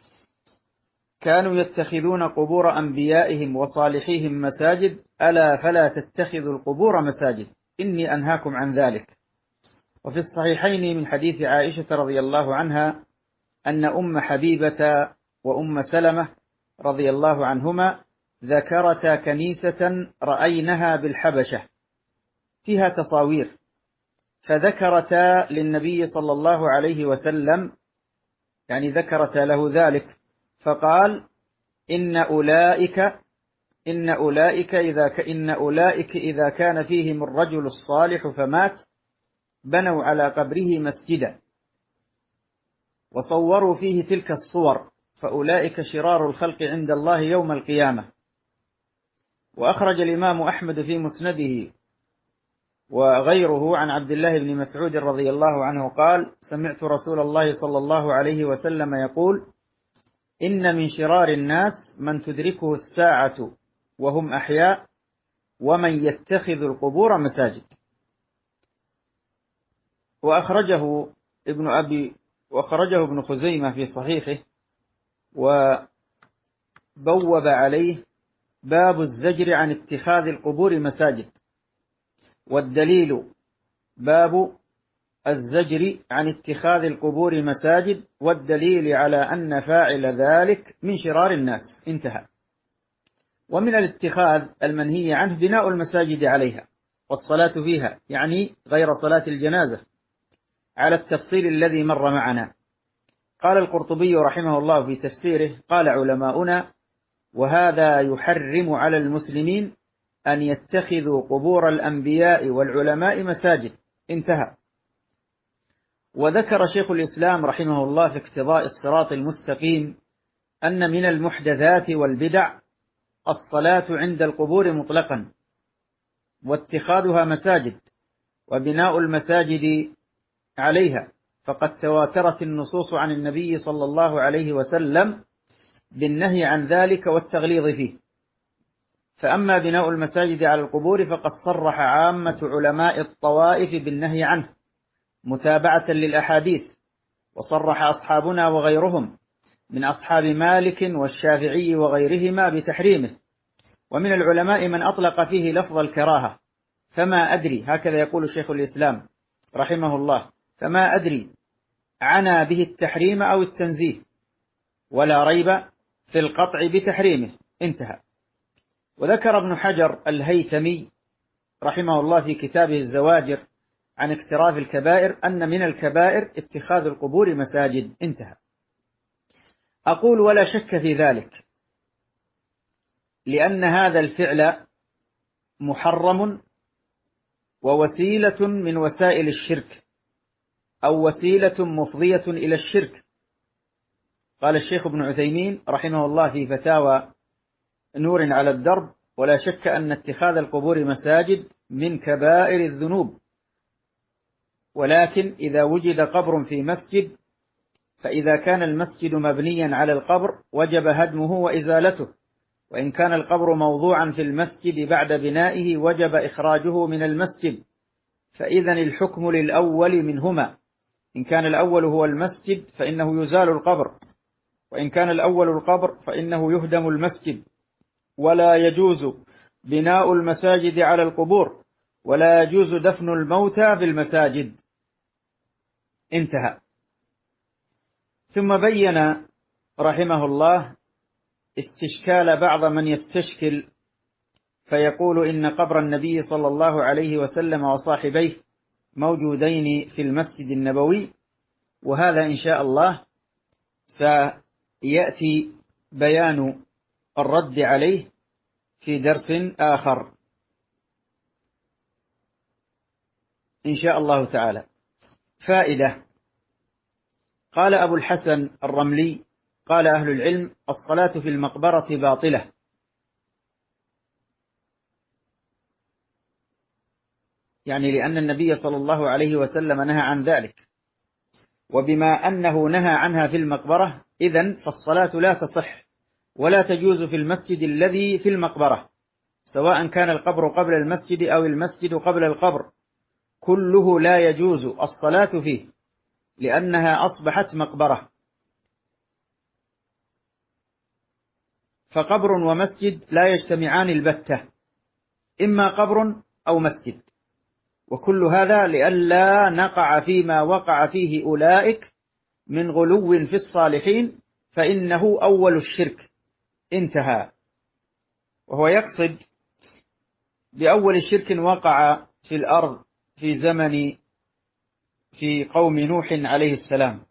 ألا فلا تتخذوا القبور مساجد إني أنهاكم عن ذلك. وفي الصحيحين من حديث عائشة رضي الله عنها أن أم حبيبة وأم سلمة رضي الله عنهما ذكرتا كنيسة رأينها بالحبشة فيها تصاوير، فذكرتا للنبي صلى الله عليه وسلم، يعني ذكرتا له ذلك، فقال: إن أولئك إذا كان فيهم الرجل الصالح فمات بنوا على قبره مسجدا. وصوروا فيه تلك الصور، فأولئك شرار الخلق عند الله يوم القيامة. وأخرج الإمام أحمد في مسنده وغيره عن عبد الله بن مسعود رضي الله عنه قال: سمعت رسول الله صلى الله عليه وسلم يقول: إن من شرار الناس من تدركه الساعة وهم أحياء، ومن يتخذ القبور مساجد. وأخرجه ابن خزيمة في صحيحه، وبوب عليه باب الزجر عن اتخاذ القبور مساجد، والدليل باب الزجر عن اتخاذ القبور مساجد، والدليل على أن فاعل ذلك من شرار الناس. انتهى. ومن الاتخاذ المنهي عنه بناء المساجد عليها والصلاة فيها، يعني غير صلاة الجنازة، على التفصيل الذي مر معنا. قال القرطبي رحمه الله في تفسيره: قال علماؤنا: وهذا يحرم على المسلمين أن يتخذوا قبور الأنبياء والعلماء مساجد. انتهى. وذكر شيخ الإسلام رحمه الله في اقتضاء الصراط المستقيم أن من المحدثات والبدع الصلاة عند القبور مطلقا، واتخاذها مساجد، وبناء المساجد عليها، فقد تواترت النصوص عن النبي صلى الله عليه وسلم بالنهي عن ذلك والتغليظ فيه. فأما بناء المساجد على القبور فقد صرح عامة علماء الطوائف بالنهي عنه متابعة للأحاديث، وصرح أصحابنا وغيرهم من أصحاب مالك والشافعي وغيرهما بتحريمه. ومن العلماء من أطلق فيه لفظ الكراهة، فما أدري، هكذا يقول شيخ الإسلام رحمه الله، فما أدري عنا به التحريم أو التنزيه، ولا ريب في القطع بتحريمه. انتهى. وذكر ابن حجر الهيثمي رحمه الله في كتابه الزواجر عن اقتراف الكبائر أن من الكبائر اتخاذ القبور مساجد. انتهى. أقول: ولا شك في ذلك، لأن هذا الفعل محرم ووسيلة من وسائل الشرك، أو وسيلة مفضية إلى الشرك. قال الشيخ ابن عثيمين رحمه الله في فتاوى نور على الدرب: ولا شك أن اتخاذ القبور مساجد من كبائر الذنوب، ولكن إذا وجد قبر في مسجد، فإذا كان المسجد مبنيا على القبر وجب هدمه وإزالته، وإن كان القبر موضوعا في المسجد بعد بنائه وجب إخراجه من المسجد. فإذن الحكم للأول منهما، إن كان الأول هو المسجد فإنه يزال القبر، وإن كان الأول القبر فإنه يهدم المسجد. ولا يجوز بناء المساجد على القبور، ولا يجوز دفن الموتى في المساجد. انتهى. ثم بين رحمه الله استشكال بعض من يستشكل فيقول إن قبر النبي صلى الله عليه وسلم وصاحبيه موجودين في المسجد النبوي، وهذا إن شاء الله سيأتي بيان الرد عليه في درس آخر إن شاء الله تعالى. فائدة: قال أبو الحسن الرملي: قال أهل العلم: الصلاة في المقبرة باطلة، يعني لأن النبي صلى الله عليه وسلم نهى عن ذلك، وبما أنه نهى عنها في المقبرة إذن فالصلاة لا تصح ولا تجوز في المسجد الذي في المقبرة، سواء كان القبر قبل المسجد أو المسجد قبل القبر، كله لا يجوز الصلاة فيه، لأنها أصبحت مقبرة. فقبر ومسجد لا يجتمعان البتة، إما قبر أو مسجد، وكل هذا لئلا نقع فيما وقع فيه أولئك من غلو في الصالحين، فإنه أول الشرك. انتهى. وهو يقصد بأول شرك وقع في الأرض في قوم نوح عليه السلام.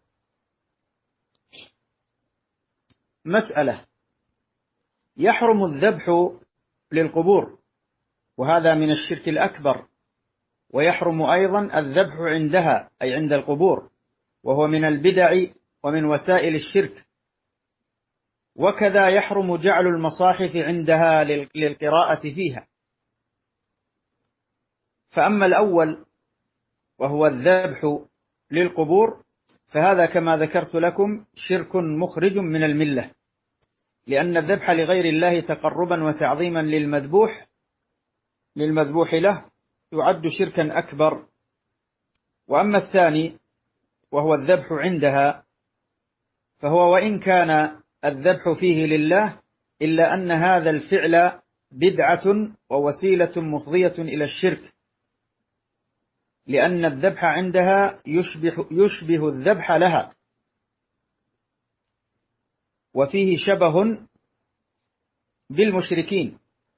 مسألة: يحرم الذبح للقبور، وهذا من الشرك الأكبر، ويحرم أيضا الذبح عندها أي عند القبور، وهو من البدع ومن وسائل الشرك. وكذا يحرم جعل المصاحف عندها للقراءة فيها. فأما الأول وهو الذبح للقبور فهذا كما ذكرت لكم شرك مخرج من الملة، لأن الذبح لغير الله تقربا وتعظيما للمذبوح له يعد شركا أكبر. وأما الثاني وهو الذبح عندها فهو وإن كان الذبح فيه لله إلا أن هذا الفعل بدعة ووسيلة مفضية إلى الشرك، لأن الذبح عندها يشبه الذبح لها، وفيه شبه بالمشركين.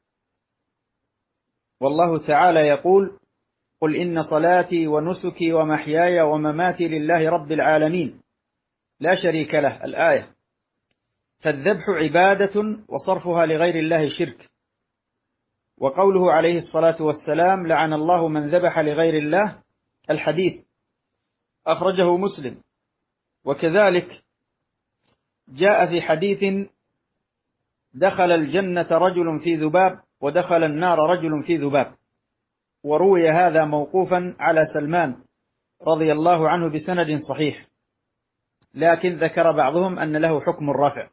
والله تعالى يقول: قل إن صلاتي ونسكي ومحياي ومماتي لله رب العالمين لا شريك له. الآية. فالذبح عبادة وصرفها لغير الله شرك. وقوله عليه الصلاة والسلام: لعن الله من ذبح لغير الله، الحديث أخرجه مسلم. وكذلك جاء في حديث: دخل الجنة رجل في ذباب ودخل النار رجل في ذباب. وروي هذا موقوفا على سلمان رضي الله عنه بسند صحيح، لكن ذكر بعضهم أن له حكم الرفع.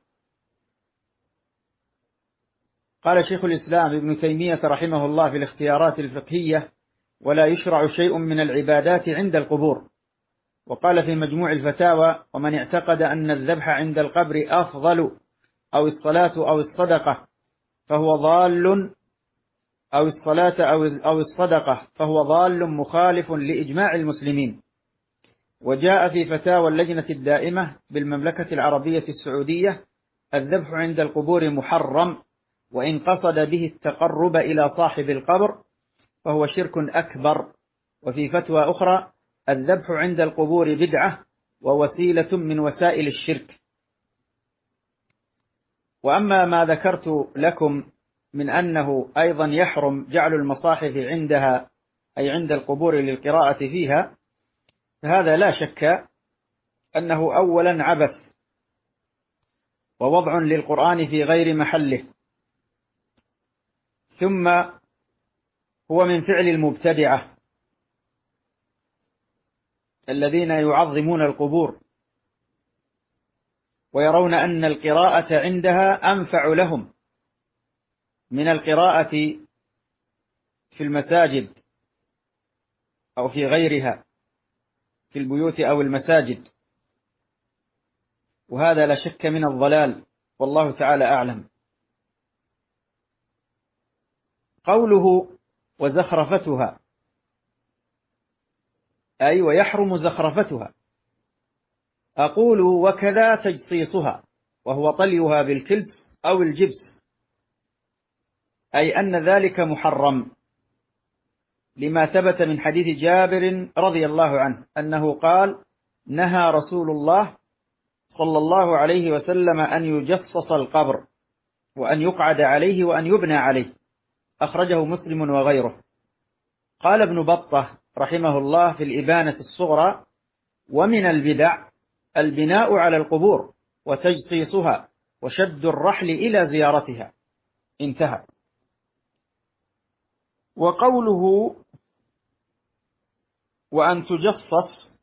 قال شيخ الإسلام ابن تيمية رحمه الله في الاختيارات الفقهية: ولا يشرع شيء من العبادات عند القبور. وقال في مجموع الفتاوى: ومن اعتقد أن الذبح عند القبر أفضل أو الصلاة أو الصدقة فهو ضال، أو الصلاة أو الصدقة فهو ضال مخالف لإجماع المسلمين. وجاء في فتاوى اللجنة الدائمة بالمملكة العربية السعودية: الذبح عند القبور محرم، وإن قصد به التقرب إلى صاحب القبر فهو شرك أكبر. وفي فتوى أخرى: الذبح عند القبور بدعة ووسيلة من وسائل الشرك. وأما ما ذكرت لكم من أنه أيضا يحرم جعل المصاحف عندها، أي عند القبور للقراءة فيها، فهذا لا شك أنه أولا عبث ووضع للقرآن في غير محله، ثم هو من فعل المبتدعة الذين يعظمون القبور ويرون أن القراءة عندها أنفع لهم من القراءة في المساجد أو في غيرها في البيوت أو المساجد، وهذا لا شك من الضلال، والله تعالى أعلم. قوله وزخرفتها، أي ويحرم زخرفتها. أقول وكذا تجصيصها، وهو طليها بالكلس أو الجبس، أي أن ذلك محرم، لما ثبت من حديث جابر رضي الله عنه أنه قال: نهى رسول الله صلى الله عليه وسلم أن يجصص القبر وأن يقعد عليه وأن يبنى عليه. أخرجه مسلم وغيره. قال ابن بطة رحمه الله في الإبانة الصغرى: ومن البدع البناء على القبور وتجصيصها وشد الرحل إلى زيارتها. انتهى. وقوله وأن تجصص،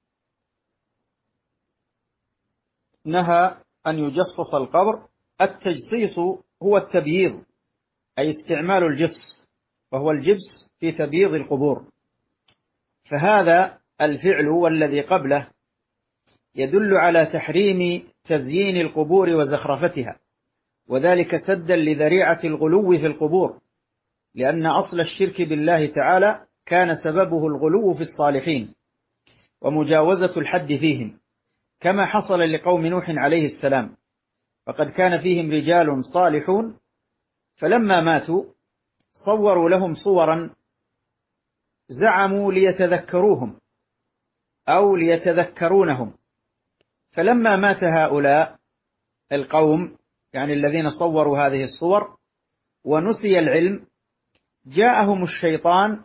نهى أن يجصص القبر. التجصيص هو التبييض، أي استعمال الجص، وهو الجبس في تبييض القبور. فهذا الفعل والذي قبله يدل على تحريم تزيين القبور وزخرفتها، وذلك سدا لذريعة الغلو في القبور، لأن أصل الشرك بالله تعالى كان سببه الغلو في الصالحين ومجاوزة الحد فيهم، كما حصل لقوم نوح عليه السلام، فقد كان فيهم رجال صالحون فلما ماتوا صوروا لهم صورا زعموا ليتذكروهم أو ليتذكرونهم، فلما مات هؤلاء القوم، يعني الذين صوروا هذه الصور، ونسي العلم، جاءهم الشيطان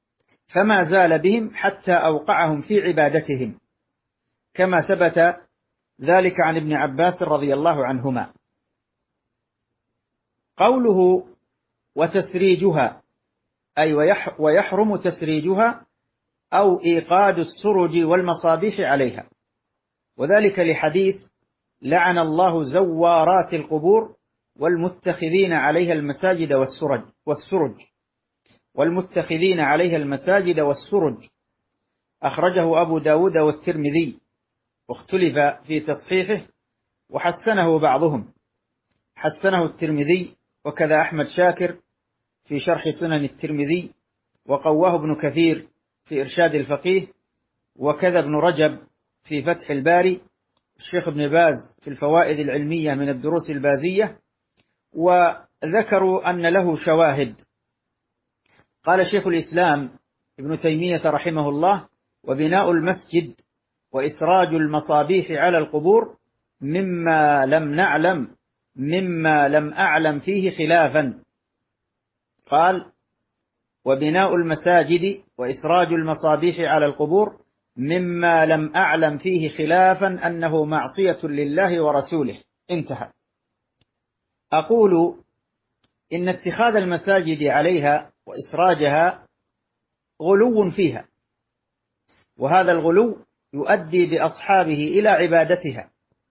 فما زال بهم حتى أوقعهم في عبادتهم، كما ثبت ذلك عن ابن عباس رضي الله عنهما. قوله وتسريجها أي ويحرم تسريجها أو إيقاد السرج والمصابيح عليها، وذلك لحديث لعن الله زوارات القبور والمتخذين عليها المساجد والسرج والمتخذين عليها المساجد والسرج، أخرجه أبو داود والترمذي، واختلف في تصحيحه وحسنه بعضهم، حسنه الترمذي وكذا أحمد شاكر في شرح سنن الترمذي، وقواه ابن كثير في إرشاد الفقيه، وكذا ابن رجب في فتح الباري، الشيخ ابن باز في الفوائد العلمية من الدروس البازية، وذكروا أن له شواهد. قال شيخ الإسلام ابن تيمية رحمه الله: وبناء المسجد وإسراج المصابيح على القبور مما لم أعلم فيه خلافا. قال: وبناء المساجد وإسراج المصابيح على القبور مما لم أعلم فيه خلافا أنه معصية لله ورسوله. انتهى. أقول إن اتخاذ المساجد عليها وإسراجها غلو فيها، وهذا الغلو يؤدي بأصحابه إلى عبادتها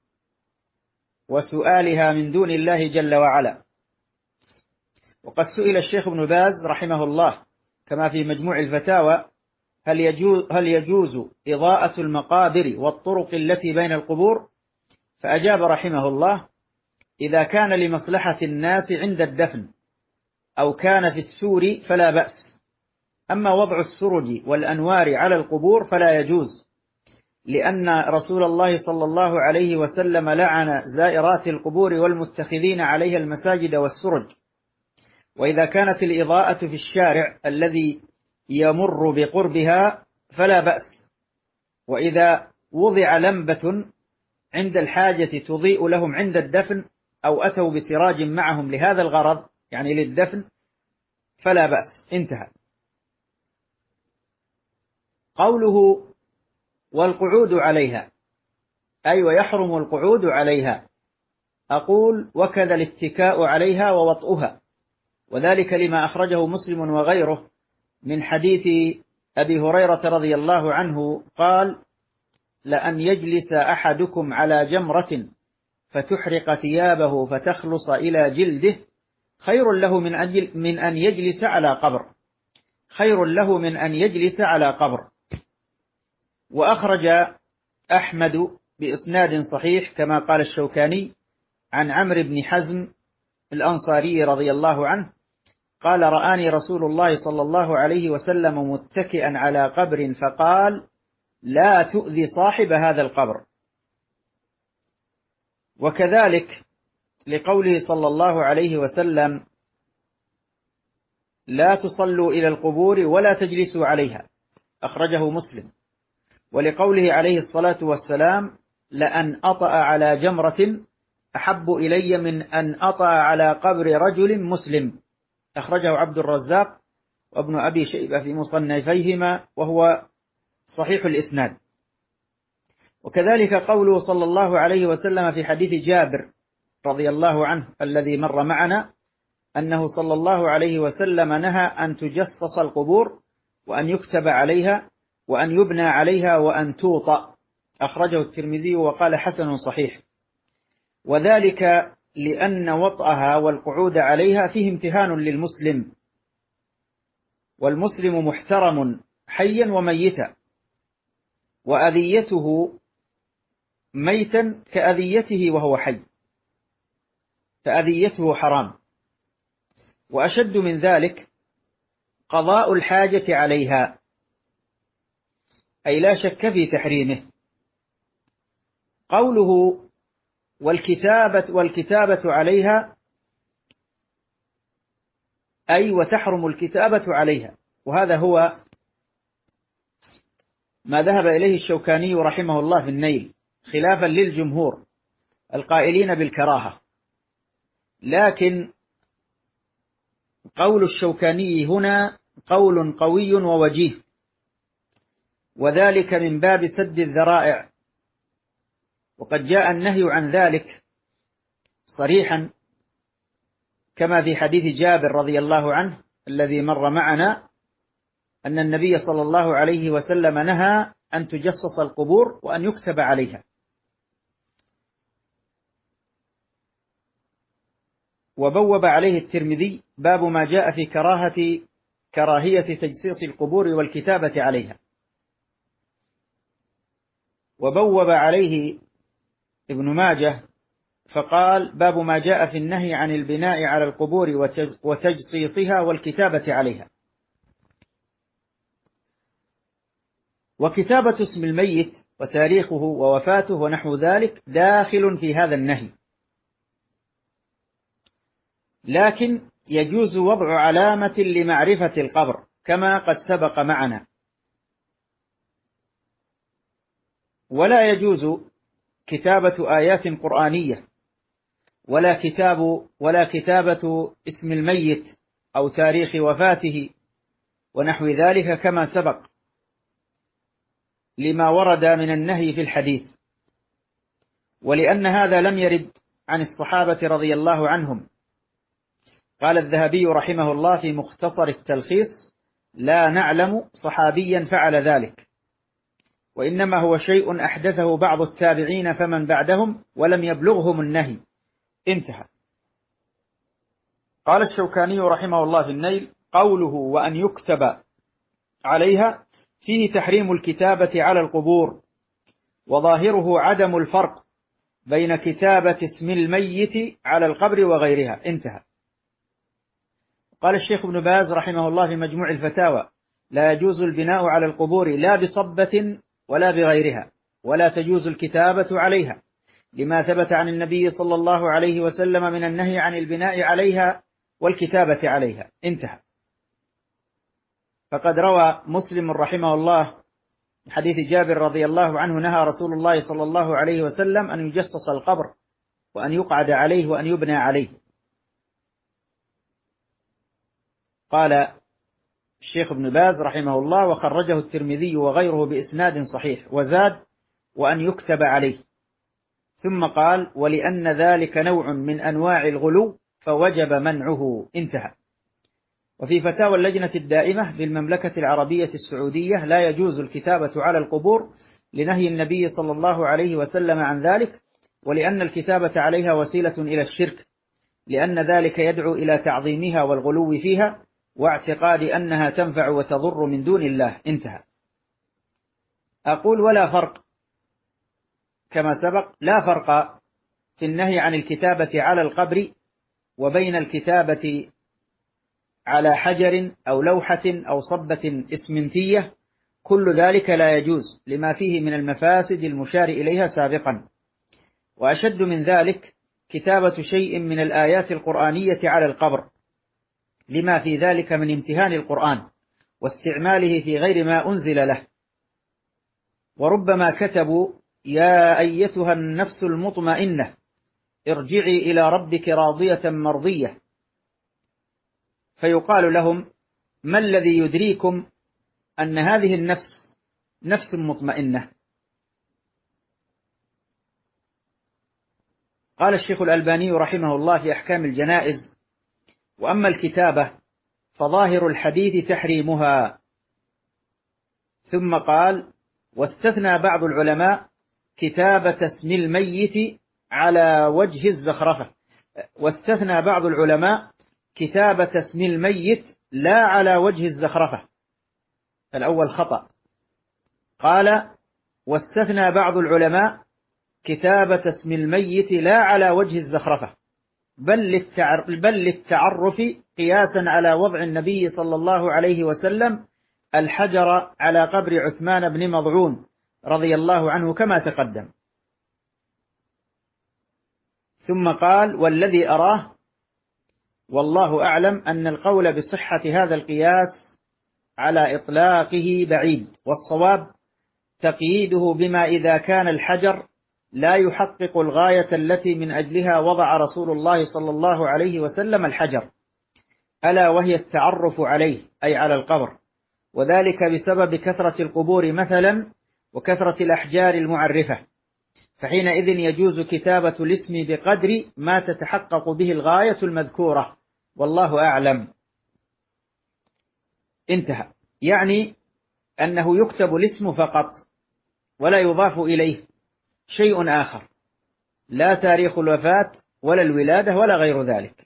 وسؤالها من دون الله جل وعلا. وقد سئل الشيخ ابن باز رحمه الله كما في مجموع الفتاوى: هل يجوز إضاءة المقابر والطرق التي بين القبور؟ فأجاب رحمه الله: إذا كان لمصلحة الناس عند الدفن أو كان في السور فلا بأس، أما وضع السرج والأنوار على القبور فلا يجوز، لأن رسول الله صلى الله عليه وسلم لعن زائرات القبور والمتخذين عليها المساجد والسرج. وإذا كانت الإضاءة في الشارع الذي يمر بقربها فلا بأس، وإذا وضع لمبة عند الحاجة تضيء لهم عند الدفن أو أتوا بسراج معهم لهذا الغرض يعني للدفن فلا بأس. انتهى. قوله والقعود عليها أي ويحرم القعود عليها، أقول وكذا الاتكاء عليها ووطئها، وذلك لما أخرجه مسلم وغيره من حديث أبي هريرة رضي الله عنه قال: لأن يجلس أحدكم على جمرة فتحرق ثيابه فتخلص إلى جلده خير له من أن يجلس على قبر، خير له من أن يجلس على قبر. وأخرج أحمد بإسناد صحيح كما قال الشوكاني عن عمرو بن حزم الأنصاري رضي الله عنه قال: رآني رسول الله صلى الله عليه وسلم متكئا على قبر فقال: لا تؤذي صاحب هذا القبر. وكذلك لقوله صلى الله عليه وسلم: لا تصلوا إلى القبور ولا تجلسوا عليها، أخرجه مسلم. ولقوله عليه الصلاة والسلام: لأن أطأ على جمرة أحب إلي من أن أطأ على قبر رجل مسلم، أخرجه عبد الرزاق وابن أبي شيبة في مصنفيهما وهو صحيح الإسناد. وكذلك قوله صلى الله عليه وسلم في حديث جابر رضي الله عنه الذي مر معنا أنه صلى الله عليه وسلم نهى أن تجصص القبور وأن يكتب عليها وأن يبنى عليها وأن توطأ، أخرجه الترمذي وقال حسن صحيح. وذلك لأن وطأها والقعود عليها فيه امتهان للمسلم، والمسلم محترم حيا وميتا، وأذيته ميتا كأذيته وهو حي، فأذيته حرام. وأشد من ذلك قضاء الحاجة عليها، أي لا شك في تحريمه. قوله والكتابة عليها أي وتحرم الكتابة عليها، وهذا هو ما ذهب إليه الشوكاني رحمه الله في النيل خلافا للجمهور القائلين بالكراهة. لكن قول الشوكاني هنا قول قوي ووجيه، وذلك من باب سد الذرائع وقد جاء النهي عن ذلك صريحا كما في حديث جابر رضي الله عنه الذي مر معنا أن النبي صلى الله عليه وسلم نهى أن تجصص القبور وأن يكتب عليها. وبوب عليه الترمذي باب ما جاء في كراهية تجصيص القبور والكتابة عليها. وبوب عليه ابن ماجه فقال باب ما جاء في النهي عن البناء على القبور وتجصيصها والكتابة عليها. وكتابة اسم الميت وتاريخه ووفاته ونحو ذلك داخل في هذا النهي، لكن يجوز وضع علامة لمعرفة القبر كما قد سبق معنا، ولا يجوز كتابة آيات قرآنية ولا كتابة اسم الميت أو تاريخ وفاته ونحو ذلك كما سبق لما ورد من النهي في الحديث، ولأن هذا لم يرد عن الصحابة رضي الله عنهم. قال الذهبي رحمه الله في مختصر التلخيص: لا نعلم صحابيا فعل ذلك، وإنما هو شيء أحدثه بعض التابعين فمن بعدهم ولم يبلغهم النهي. انتهى. قال الشوكاني رحمه الله في النيل: قوله وأن يكتب عليها فيه تحريم الكتابة على القبور، وظاهره عدم الفرق بين كتابة اسم الميت على القبر وغيرها. انتهى. قال الشيخ ابن باز رحمه الله في مجموع الفتاوى: لا يجوز البناء على القبور لا بصبة ولا بغيرها، ولا تجوز الكتابة عليها، لما ثبت عن النبي صلى الله عليه وسلم من النهي عن البناء عليها والكتابة عليها. انتهى. فقد روى مسلم رحمه الله حديث جابر رضي الله عنه: نهى رسول الله صلى الله عليه وسلم أن يجصص القبر وأن يقعد عليه وأن يبنى عليه. قال الشيخ ابن باز رحمه الله: وخرجه الترمذي وغيره بإسناد صحيح، وزاد: وأن يكتب عليه. ثم قال: ولأن ذلك نوع من أنواع الغلو فوجب منعه. انتهى. وفي فتاوى اللجنة الدائمة بالمملكة العربية السعودية: لا يجوز الكتابة على القبور لنهي النبي صلى الله عليه وسلم عن ذلك، ولأن الكتابة عليها وسيلة إلى الشرك، لأن ذلك يدعو إلى تعظيمها والغلو فيها واعتقاد أنها تنفع وتضر من دون الله. انتهى. أقول: ولا فرق كما سبق، لا فرق في النهي عن الكتابة على القبر وبين الكتابة على حجر أو لوحة أو صبة إسمنتية، كل ذلك لا يجوز لما فيه من المفاسد المشار إليها سابقا. وأشد من ذلك كتابة شيء من الآيات القرآنية على القبر، لما في ذلك من امتهان القرآن واستعماله في غير ما أنزل له. وربما كتبوا: يا أيتها النفس المطمئنة ارجعي إلى ربك راضية مرضية، فيقال لهم: ما الذي يدريكم أن هذه النفس نفس مطمئنة؟ قال الشيخ الألباني رحمه الله في أحكام الجنائز: وأما الكتابة فظاهر الحديث تحريمها. ثم قال: واستثنى بعض العلماء كتابة اسم الميت على وجه الزخرفة. واستثنى بعض العلماء كتابة اسم الميت لا على وجه الزخرفة. الأول خطأ. قال: واستثنى بعض العلماء كتابة اسم الميت لا على وجه الزخرفة، بل للتعرف قياسا على وضع النبي صلى الله عليه وسلم الحجر على قبر عثمان بن مضعون رضي الله عنه كما تقدم. ثم قال: والذي أراه والله أعلم أن القول بصحة هذا القياس على إطلاقه بعيد، والصواب تقييده بما إذا كان الحجر لا يحقق الغاية التي من أجلها وضع رسول الله صلى الله عليه وسلم الحجر، ألا وهي التعرف عليه أي على القبر، وذلك بسبب كثرة القبور مثلا وكثرة الأحجار المعرفة، فحينئذ يجوز كتابة الاسم بقدر ما تتحقق به الغاية المذكورة، والله أعلم. انتهى. يعني أنه يكتب الاسم فقط ولا يضاف إليه شيء آخر، لا تاريخ الوفاة ولا الولادة ولا غير ذلك.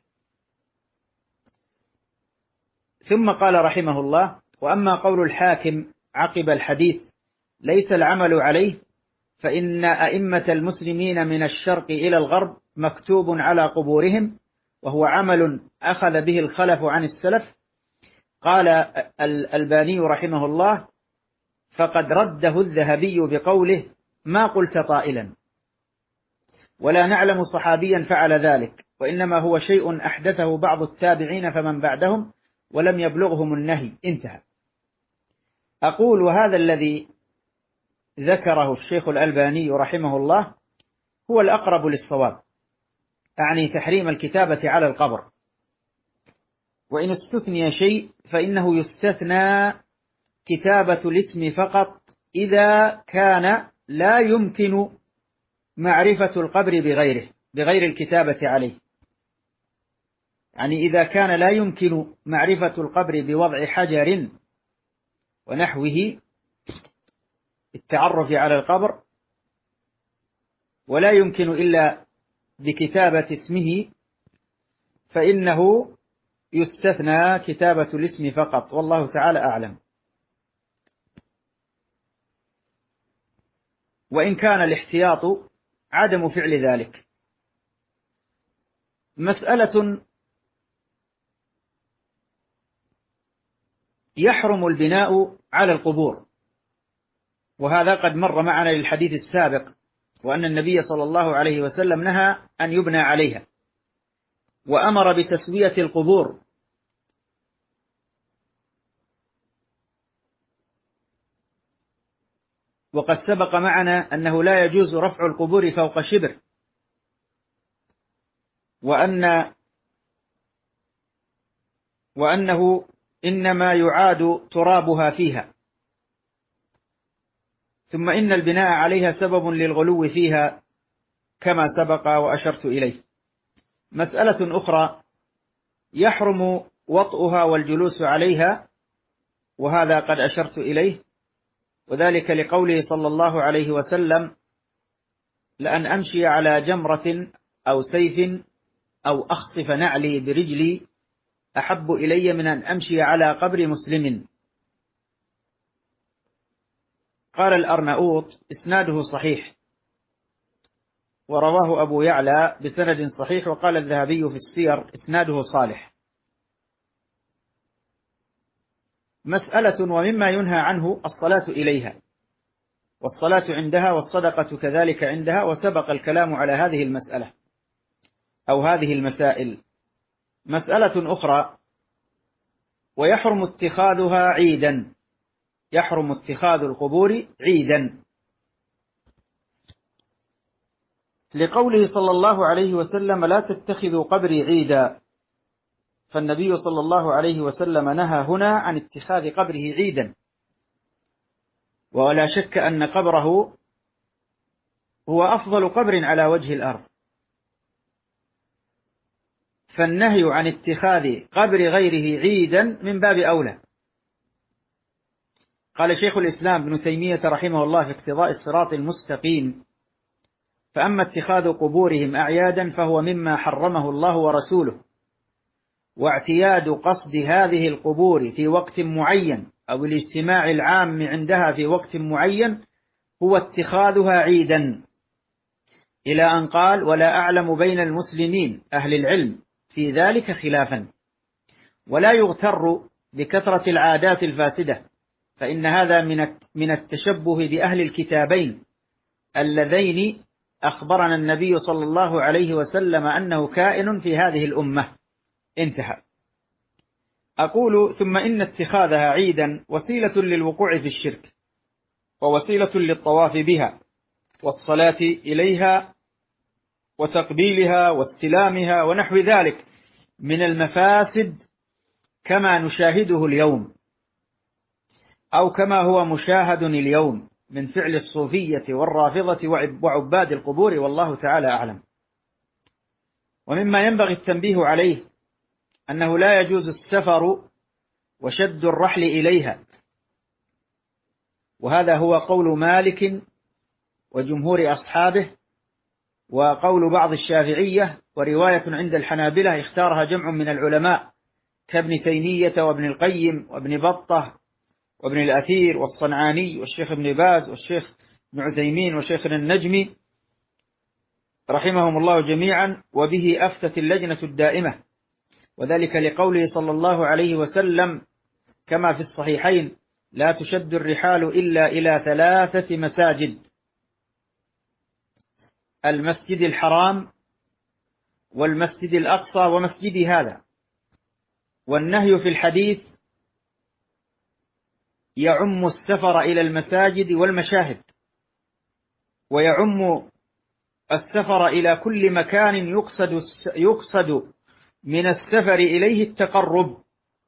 ثم قال رحمه الله: وأما قول الحاكم عقب الحديث ليس العمل عليه، فإن أئمة المسلمين من الشرق إلى الغرب مكتوب على قبورهم، وهو عمل أخذ به الخلف عن السلف. قال الألباني رحمه الله: فقد رده الذهبي بقوله: ما قلت طائلا، ولا نعلم صحابيا فعل ذلك، وإنما هو شيء أحدثه بعض التابعين فمن بعدهم ولم يبلغهم النهي. انتهى. أقول: وهذا الذي ذكره الشيخ الألباني رحمه الله هو الأقرب للصواب، أعني تحريم الكتابة على القبر. وإن استثني شيء فإنه يستثنى كتابة الاسم فقط إذا كان لا يمكن معرفة القبر بغير الكتابة عليه. يعني إذا كان لا يمكن معرفة القبر بوضع حجر ونحوه التعرف على القبر، ولا يمكن إلا بكتابة اسمه، فإنه يستثنى كتابة الاسم فقط، والله تعالى أعلم. وإن كان الاحتياط عدم فعل ذلك. مسألة: يحرم البناء على القبور، وهذا قد مر معنا للحديث السابق، وأن النبي صلى الله عليه وسلم نهى أن يبنى عليها، وأمر بتسوية القبور. وقد سبق معنا أنه لا يجوز رفع القبور فوق شبر، وأنه إنما يعاد ترابها فيها، ثم إن البناء عليها سبب للغلو فيها كما سبق وأشرت إليه. مسألة أخرى: يحرم وطئها والجلوس عليها، وهذا قد أشرت إليه، وذلك لقوله صلى الله عليه وسلم: لأن أمشي على جمرة أو سيف أو أخصف نعلي برجلي أحب إلي من أن أمشي على قبر مسلم. قال الأرناؤوط: إسناده صحيح، ورواه أبو يعلى بسند صحيح، وقال الذهبي في السير: إسناده صالح. مسألة: ومما ينهى عنه الصلاة إليها، والصلاة عندها، والصدقة كذلك عندها، وسبق الكلام على هذه المسألة أو هذه المسائل. مسألة أخرى: ويحرم اتخاذها عيدا، يحرم اتخاذ القبور عيدا، لقوله صلى الله عليه وسلم: لا تتخذوا قبري عيدا، فالنبي صلى الله عليه وسلم نهى هنا عن اتخاذ قبره عيدا. ولا شك أن قبره هو أفضل قبر على وجه الأرض، فالنهي عن اتخاذ قبر غيره عيدا من باب أولى. قال شيخ الإسلام ابن تيمية رحمه الله في اقتضاء الصراط المستقيم: فأما اتخاذ قبورهم أعيادا فهو مما حرمه الله ورسوله، واعتياد قصد هذه القبور في وقت معين أو الاجتماع العام عندها في وقت معين هو اتخاذها عيدا، إلى أن قال: ولا أعلم بين المسلمين أهل العلم في ذلك خلافا. ولا يغتر بكثرة العادات الفاسدة، فإن هذا من التشبه بأهل الكتابين اللذين أخبرنا النبي صلى الله عليه وسلم أنه كائن في هذه الأمة. انتهى. أقول: ثم إن اتخاذها عيدا وسيلة للوقوع في الشرك، ووسيلة للطواف بها والصلاة إليها وتقبيلها واستلامها ونحو ذلك من المفاسد، كما نشاهده اليوم أو كما هو مشاهد اليوم من فعل الصوفية والرافضة وعباد القبور، والله تعالى أعلم. ومما ينبغي التنبيه عليه أنه لا يجوز السفر وشد الرحل إليها، وهذا هو قول مالك وجمهور أصحابه، وقول بعض الشافعية، ورواية عند الحنابلة اختارها جمع من العلماء كابن تيمية وابن القيم وابن بطة وابن الأثير والصنعاني والشيخ ابن باز والشيخ ابن عثيمين وشيخنا النجمي رحمهم الله جميعا، وبه أفتت اللجنة الدائمة، وذلك لقوله صلى الله عليه وسلم كما في الصحيحين: لا تشد الرحال إلا إلى 3 مساجد: المسجد الحرام والمسجد الأقصى ومسجدي هذا. والنهي في الحديث يعم السفر إلى المساجد والمشاهد، ويعم السفر إلى كل مكان يقصد من السفر إليه التقرب.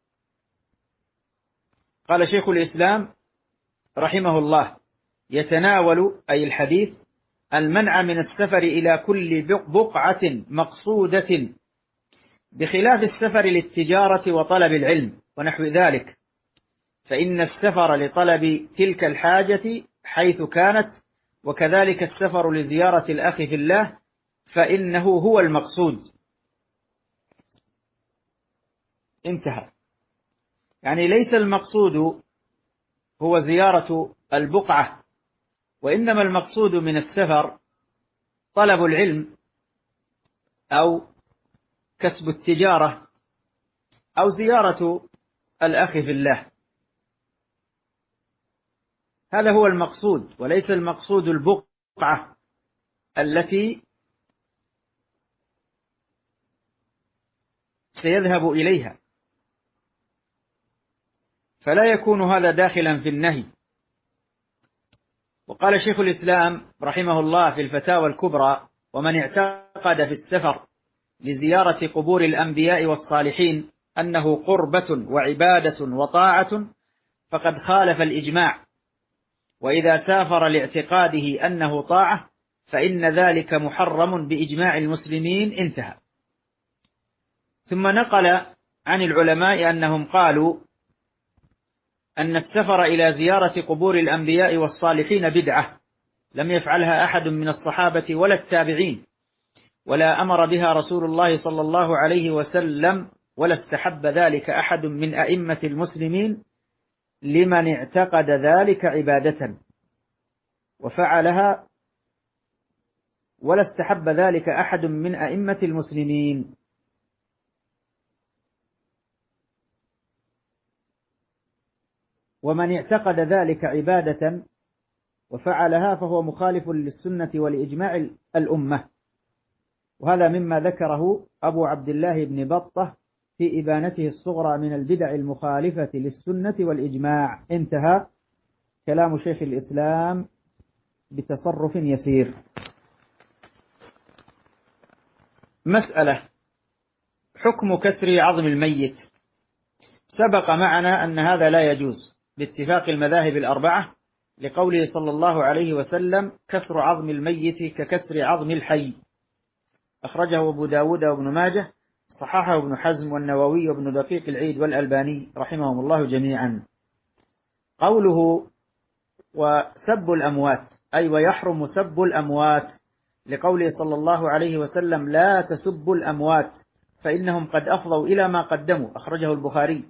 قال شيخ الإسلام رحمه الله: يتناول أي الحديث المنع من السفر إلى كل بقعة مقصودة، بخلاف السفر للتجارة وطلب العلم ونحو ذلك، فإن السفر لطلب تلك الحاجة حيث كانت، وكذلك السفر لزيارة الأخ في الله فإنه هو المقصود. انتهى. يعني ليس المقصود هو زيارة البقعة، وإنما المقصود من السفر طلب العلم أو كسب التجارة أو زيارة الأخ في الله، هذا هو المقصود، وليس المقصود البقعة التي سيذهب إليها، فلا يكون هذا داخلا في النهي. وقال شيخ الإسلام رحمه الله في الفتاوى الكبرى: ومن اعتقد في السفر لزيارة قبور الأنبياء والصالحين أنه قربة وعبادة وطاعة فقد خالف الإجماع، وإذا سافر لاعتقاده أنه طاعة فإن ذلك محرم بإجماع المسلمين. انتهى. ثم نقل عن العلماء أنهم قالوا أن السفر إلى زيارة قبور الأنبياء والصالحين بدعة لم يفعلها أحد من الصحابة ولا التابعين، ولا أمر بها رسول الله صلى الله عليه وسلم، ولا استحب ذلك أحد من أئمة المسلمين لمن اعتقد ذلك عبادة وفعلها، ولا استحب ذلك أحد من أئمة المسلمين. ومن اعتقد ذلك عبادة وفعلها فهو مخالف للسنة ولإجماع الأمة، وهذا مما ذكره أبو عبد الله بن بطة في إبانته الصغرى من البدع المخالفة للسنة والإجماع. انتهى كلام شيخ الإسلام بتصرف يسير. مسألة: حكم كسر عظم الميت. سبق معنا أن هذا لا يجوز باتفاق المذاهب الأربعة، لقوله صلى الله عليه وسلم: كسر عظم الميت ككسر عظم الحي. أخرجه أبو داود وابن ماجه، صححه ابن حزم والنووي وابن دقيق العيد والألباني رحمهم الله جميعا. قوله: وسب الأموات، أي ويحرم سب الأموات، لقوله صلى الله عليه وسلم: لا تسبوا الأموات فإنهم قد أفضوا إلى ما قدموا. أخرجه البخاري.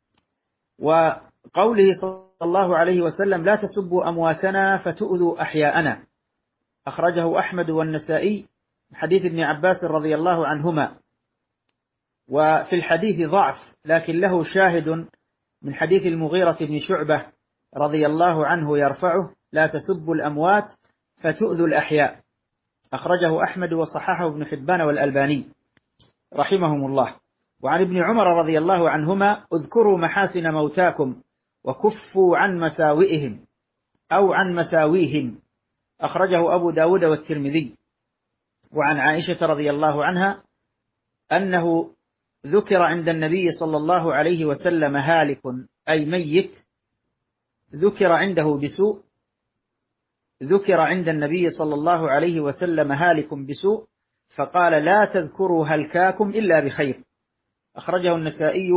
وقوله صلى الله عليه وسلم: لا تسبوا أمواتنا فتؤذوا أحياءنا. أخرجه أحمد والنسائي حديث ابن عباس رضي الله عنهما. وفي الحديث ضعف، لكن له شاهد من حديث المغيرة بن شعبة رضي الله عنه يرفعه: لا تسبوا الأموات فتؤذوا الأحياء. أخرجه أحمد وصححه ابن حبان والألباني رحمهم الله. وعن ابن عمر رضي الله عنهما: اذكروا محاسن موتاكم وكفوا عن مساوئهم أو عن مساويهم. أخرجه أبو داود والترمذي. وعن عائشة رضي الله عنها أنه ذكر عند النبي صلى الله عليه وسلم هالك أي ميت، ذكر عنده بسوء ذكر عند النبي صلى الله عليه وسلم هالك بسوء فقال لا تذكروا هلكاكم إلا بخير. أخرجه النسائي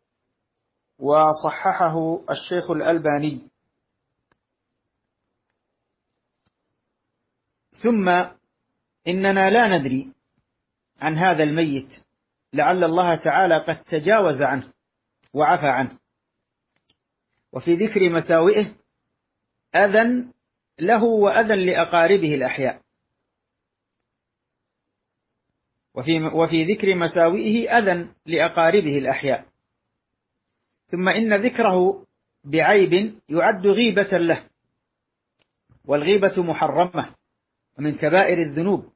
وصححه الشيخ الألباني. ثم إننا لا ندري عن هذا الميت، لعل الله تعالى قد تجاوز عنه وعفى عنه. وفي ذكر مساوئه أذى له وأذى لأقاربه الأحياء، وفي ذكر مساوئه أذى لأقاربه الأحياء. ثم إن ذكره بعيب يعد غيبة له، والغيبة محرمة ومن كبائر الذنوب،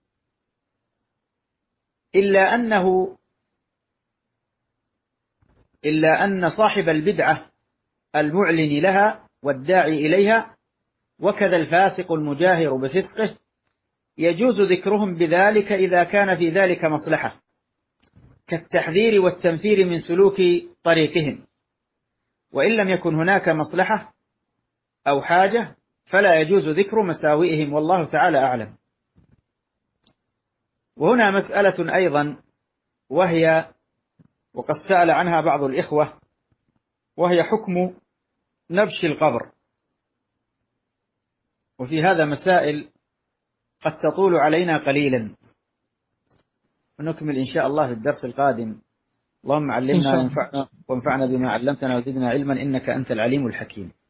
إلا أن صاحب البدعة المعلن لها والداعي إليها وكذا الفاسق المجاهر بفسقه يجوز ذكرهم بذلك إذا كان في ذلك مصلحة، كالتحذير والتنفير من سلوك طريقهم. وإن لم يكن هناك مصلحة أو حاجة فلا يجوز ذكر مساوئهم، والله تعالى أعلم. وهنا مسألة أيضا وقد سأل عنها بعض الإخوة، وهي حكم نبش القبر. وفي هذا مسائل قد تطول علينا قليلا، ونكمل إن شاء الله في الدرس القادم. اللهم علمنا وانفعنا بما علمتنا وزدنا علما إنك أنت العليم الحكيم.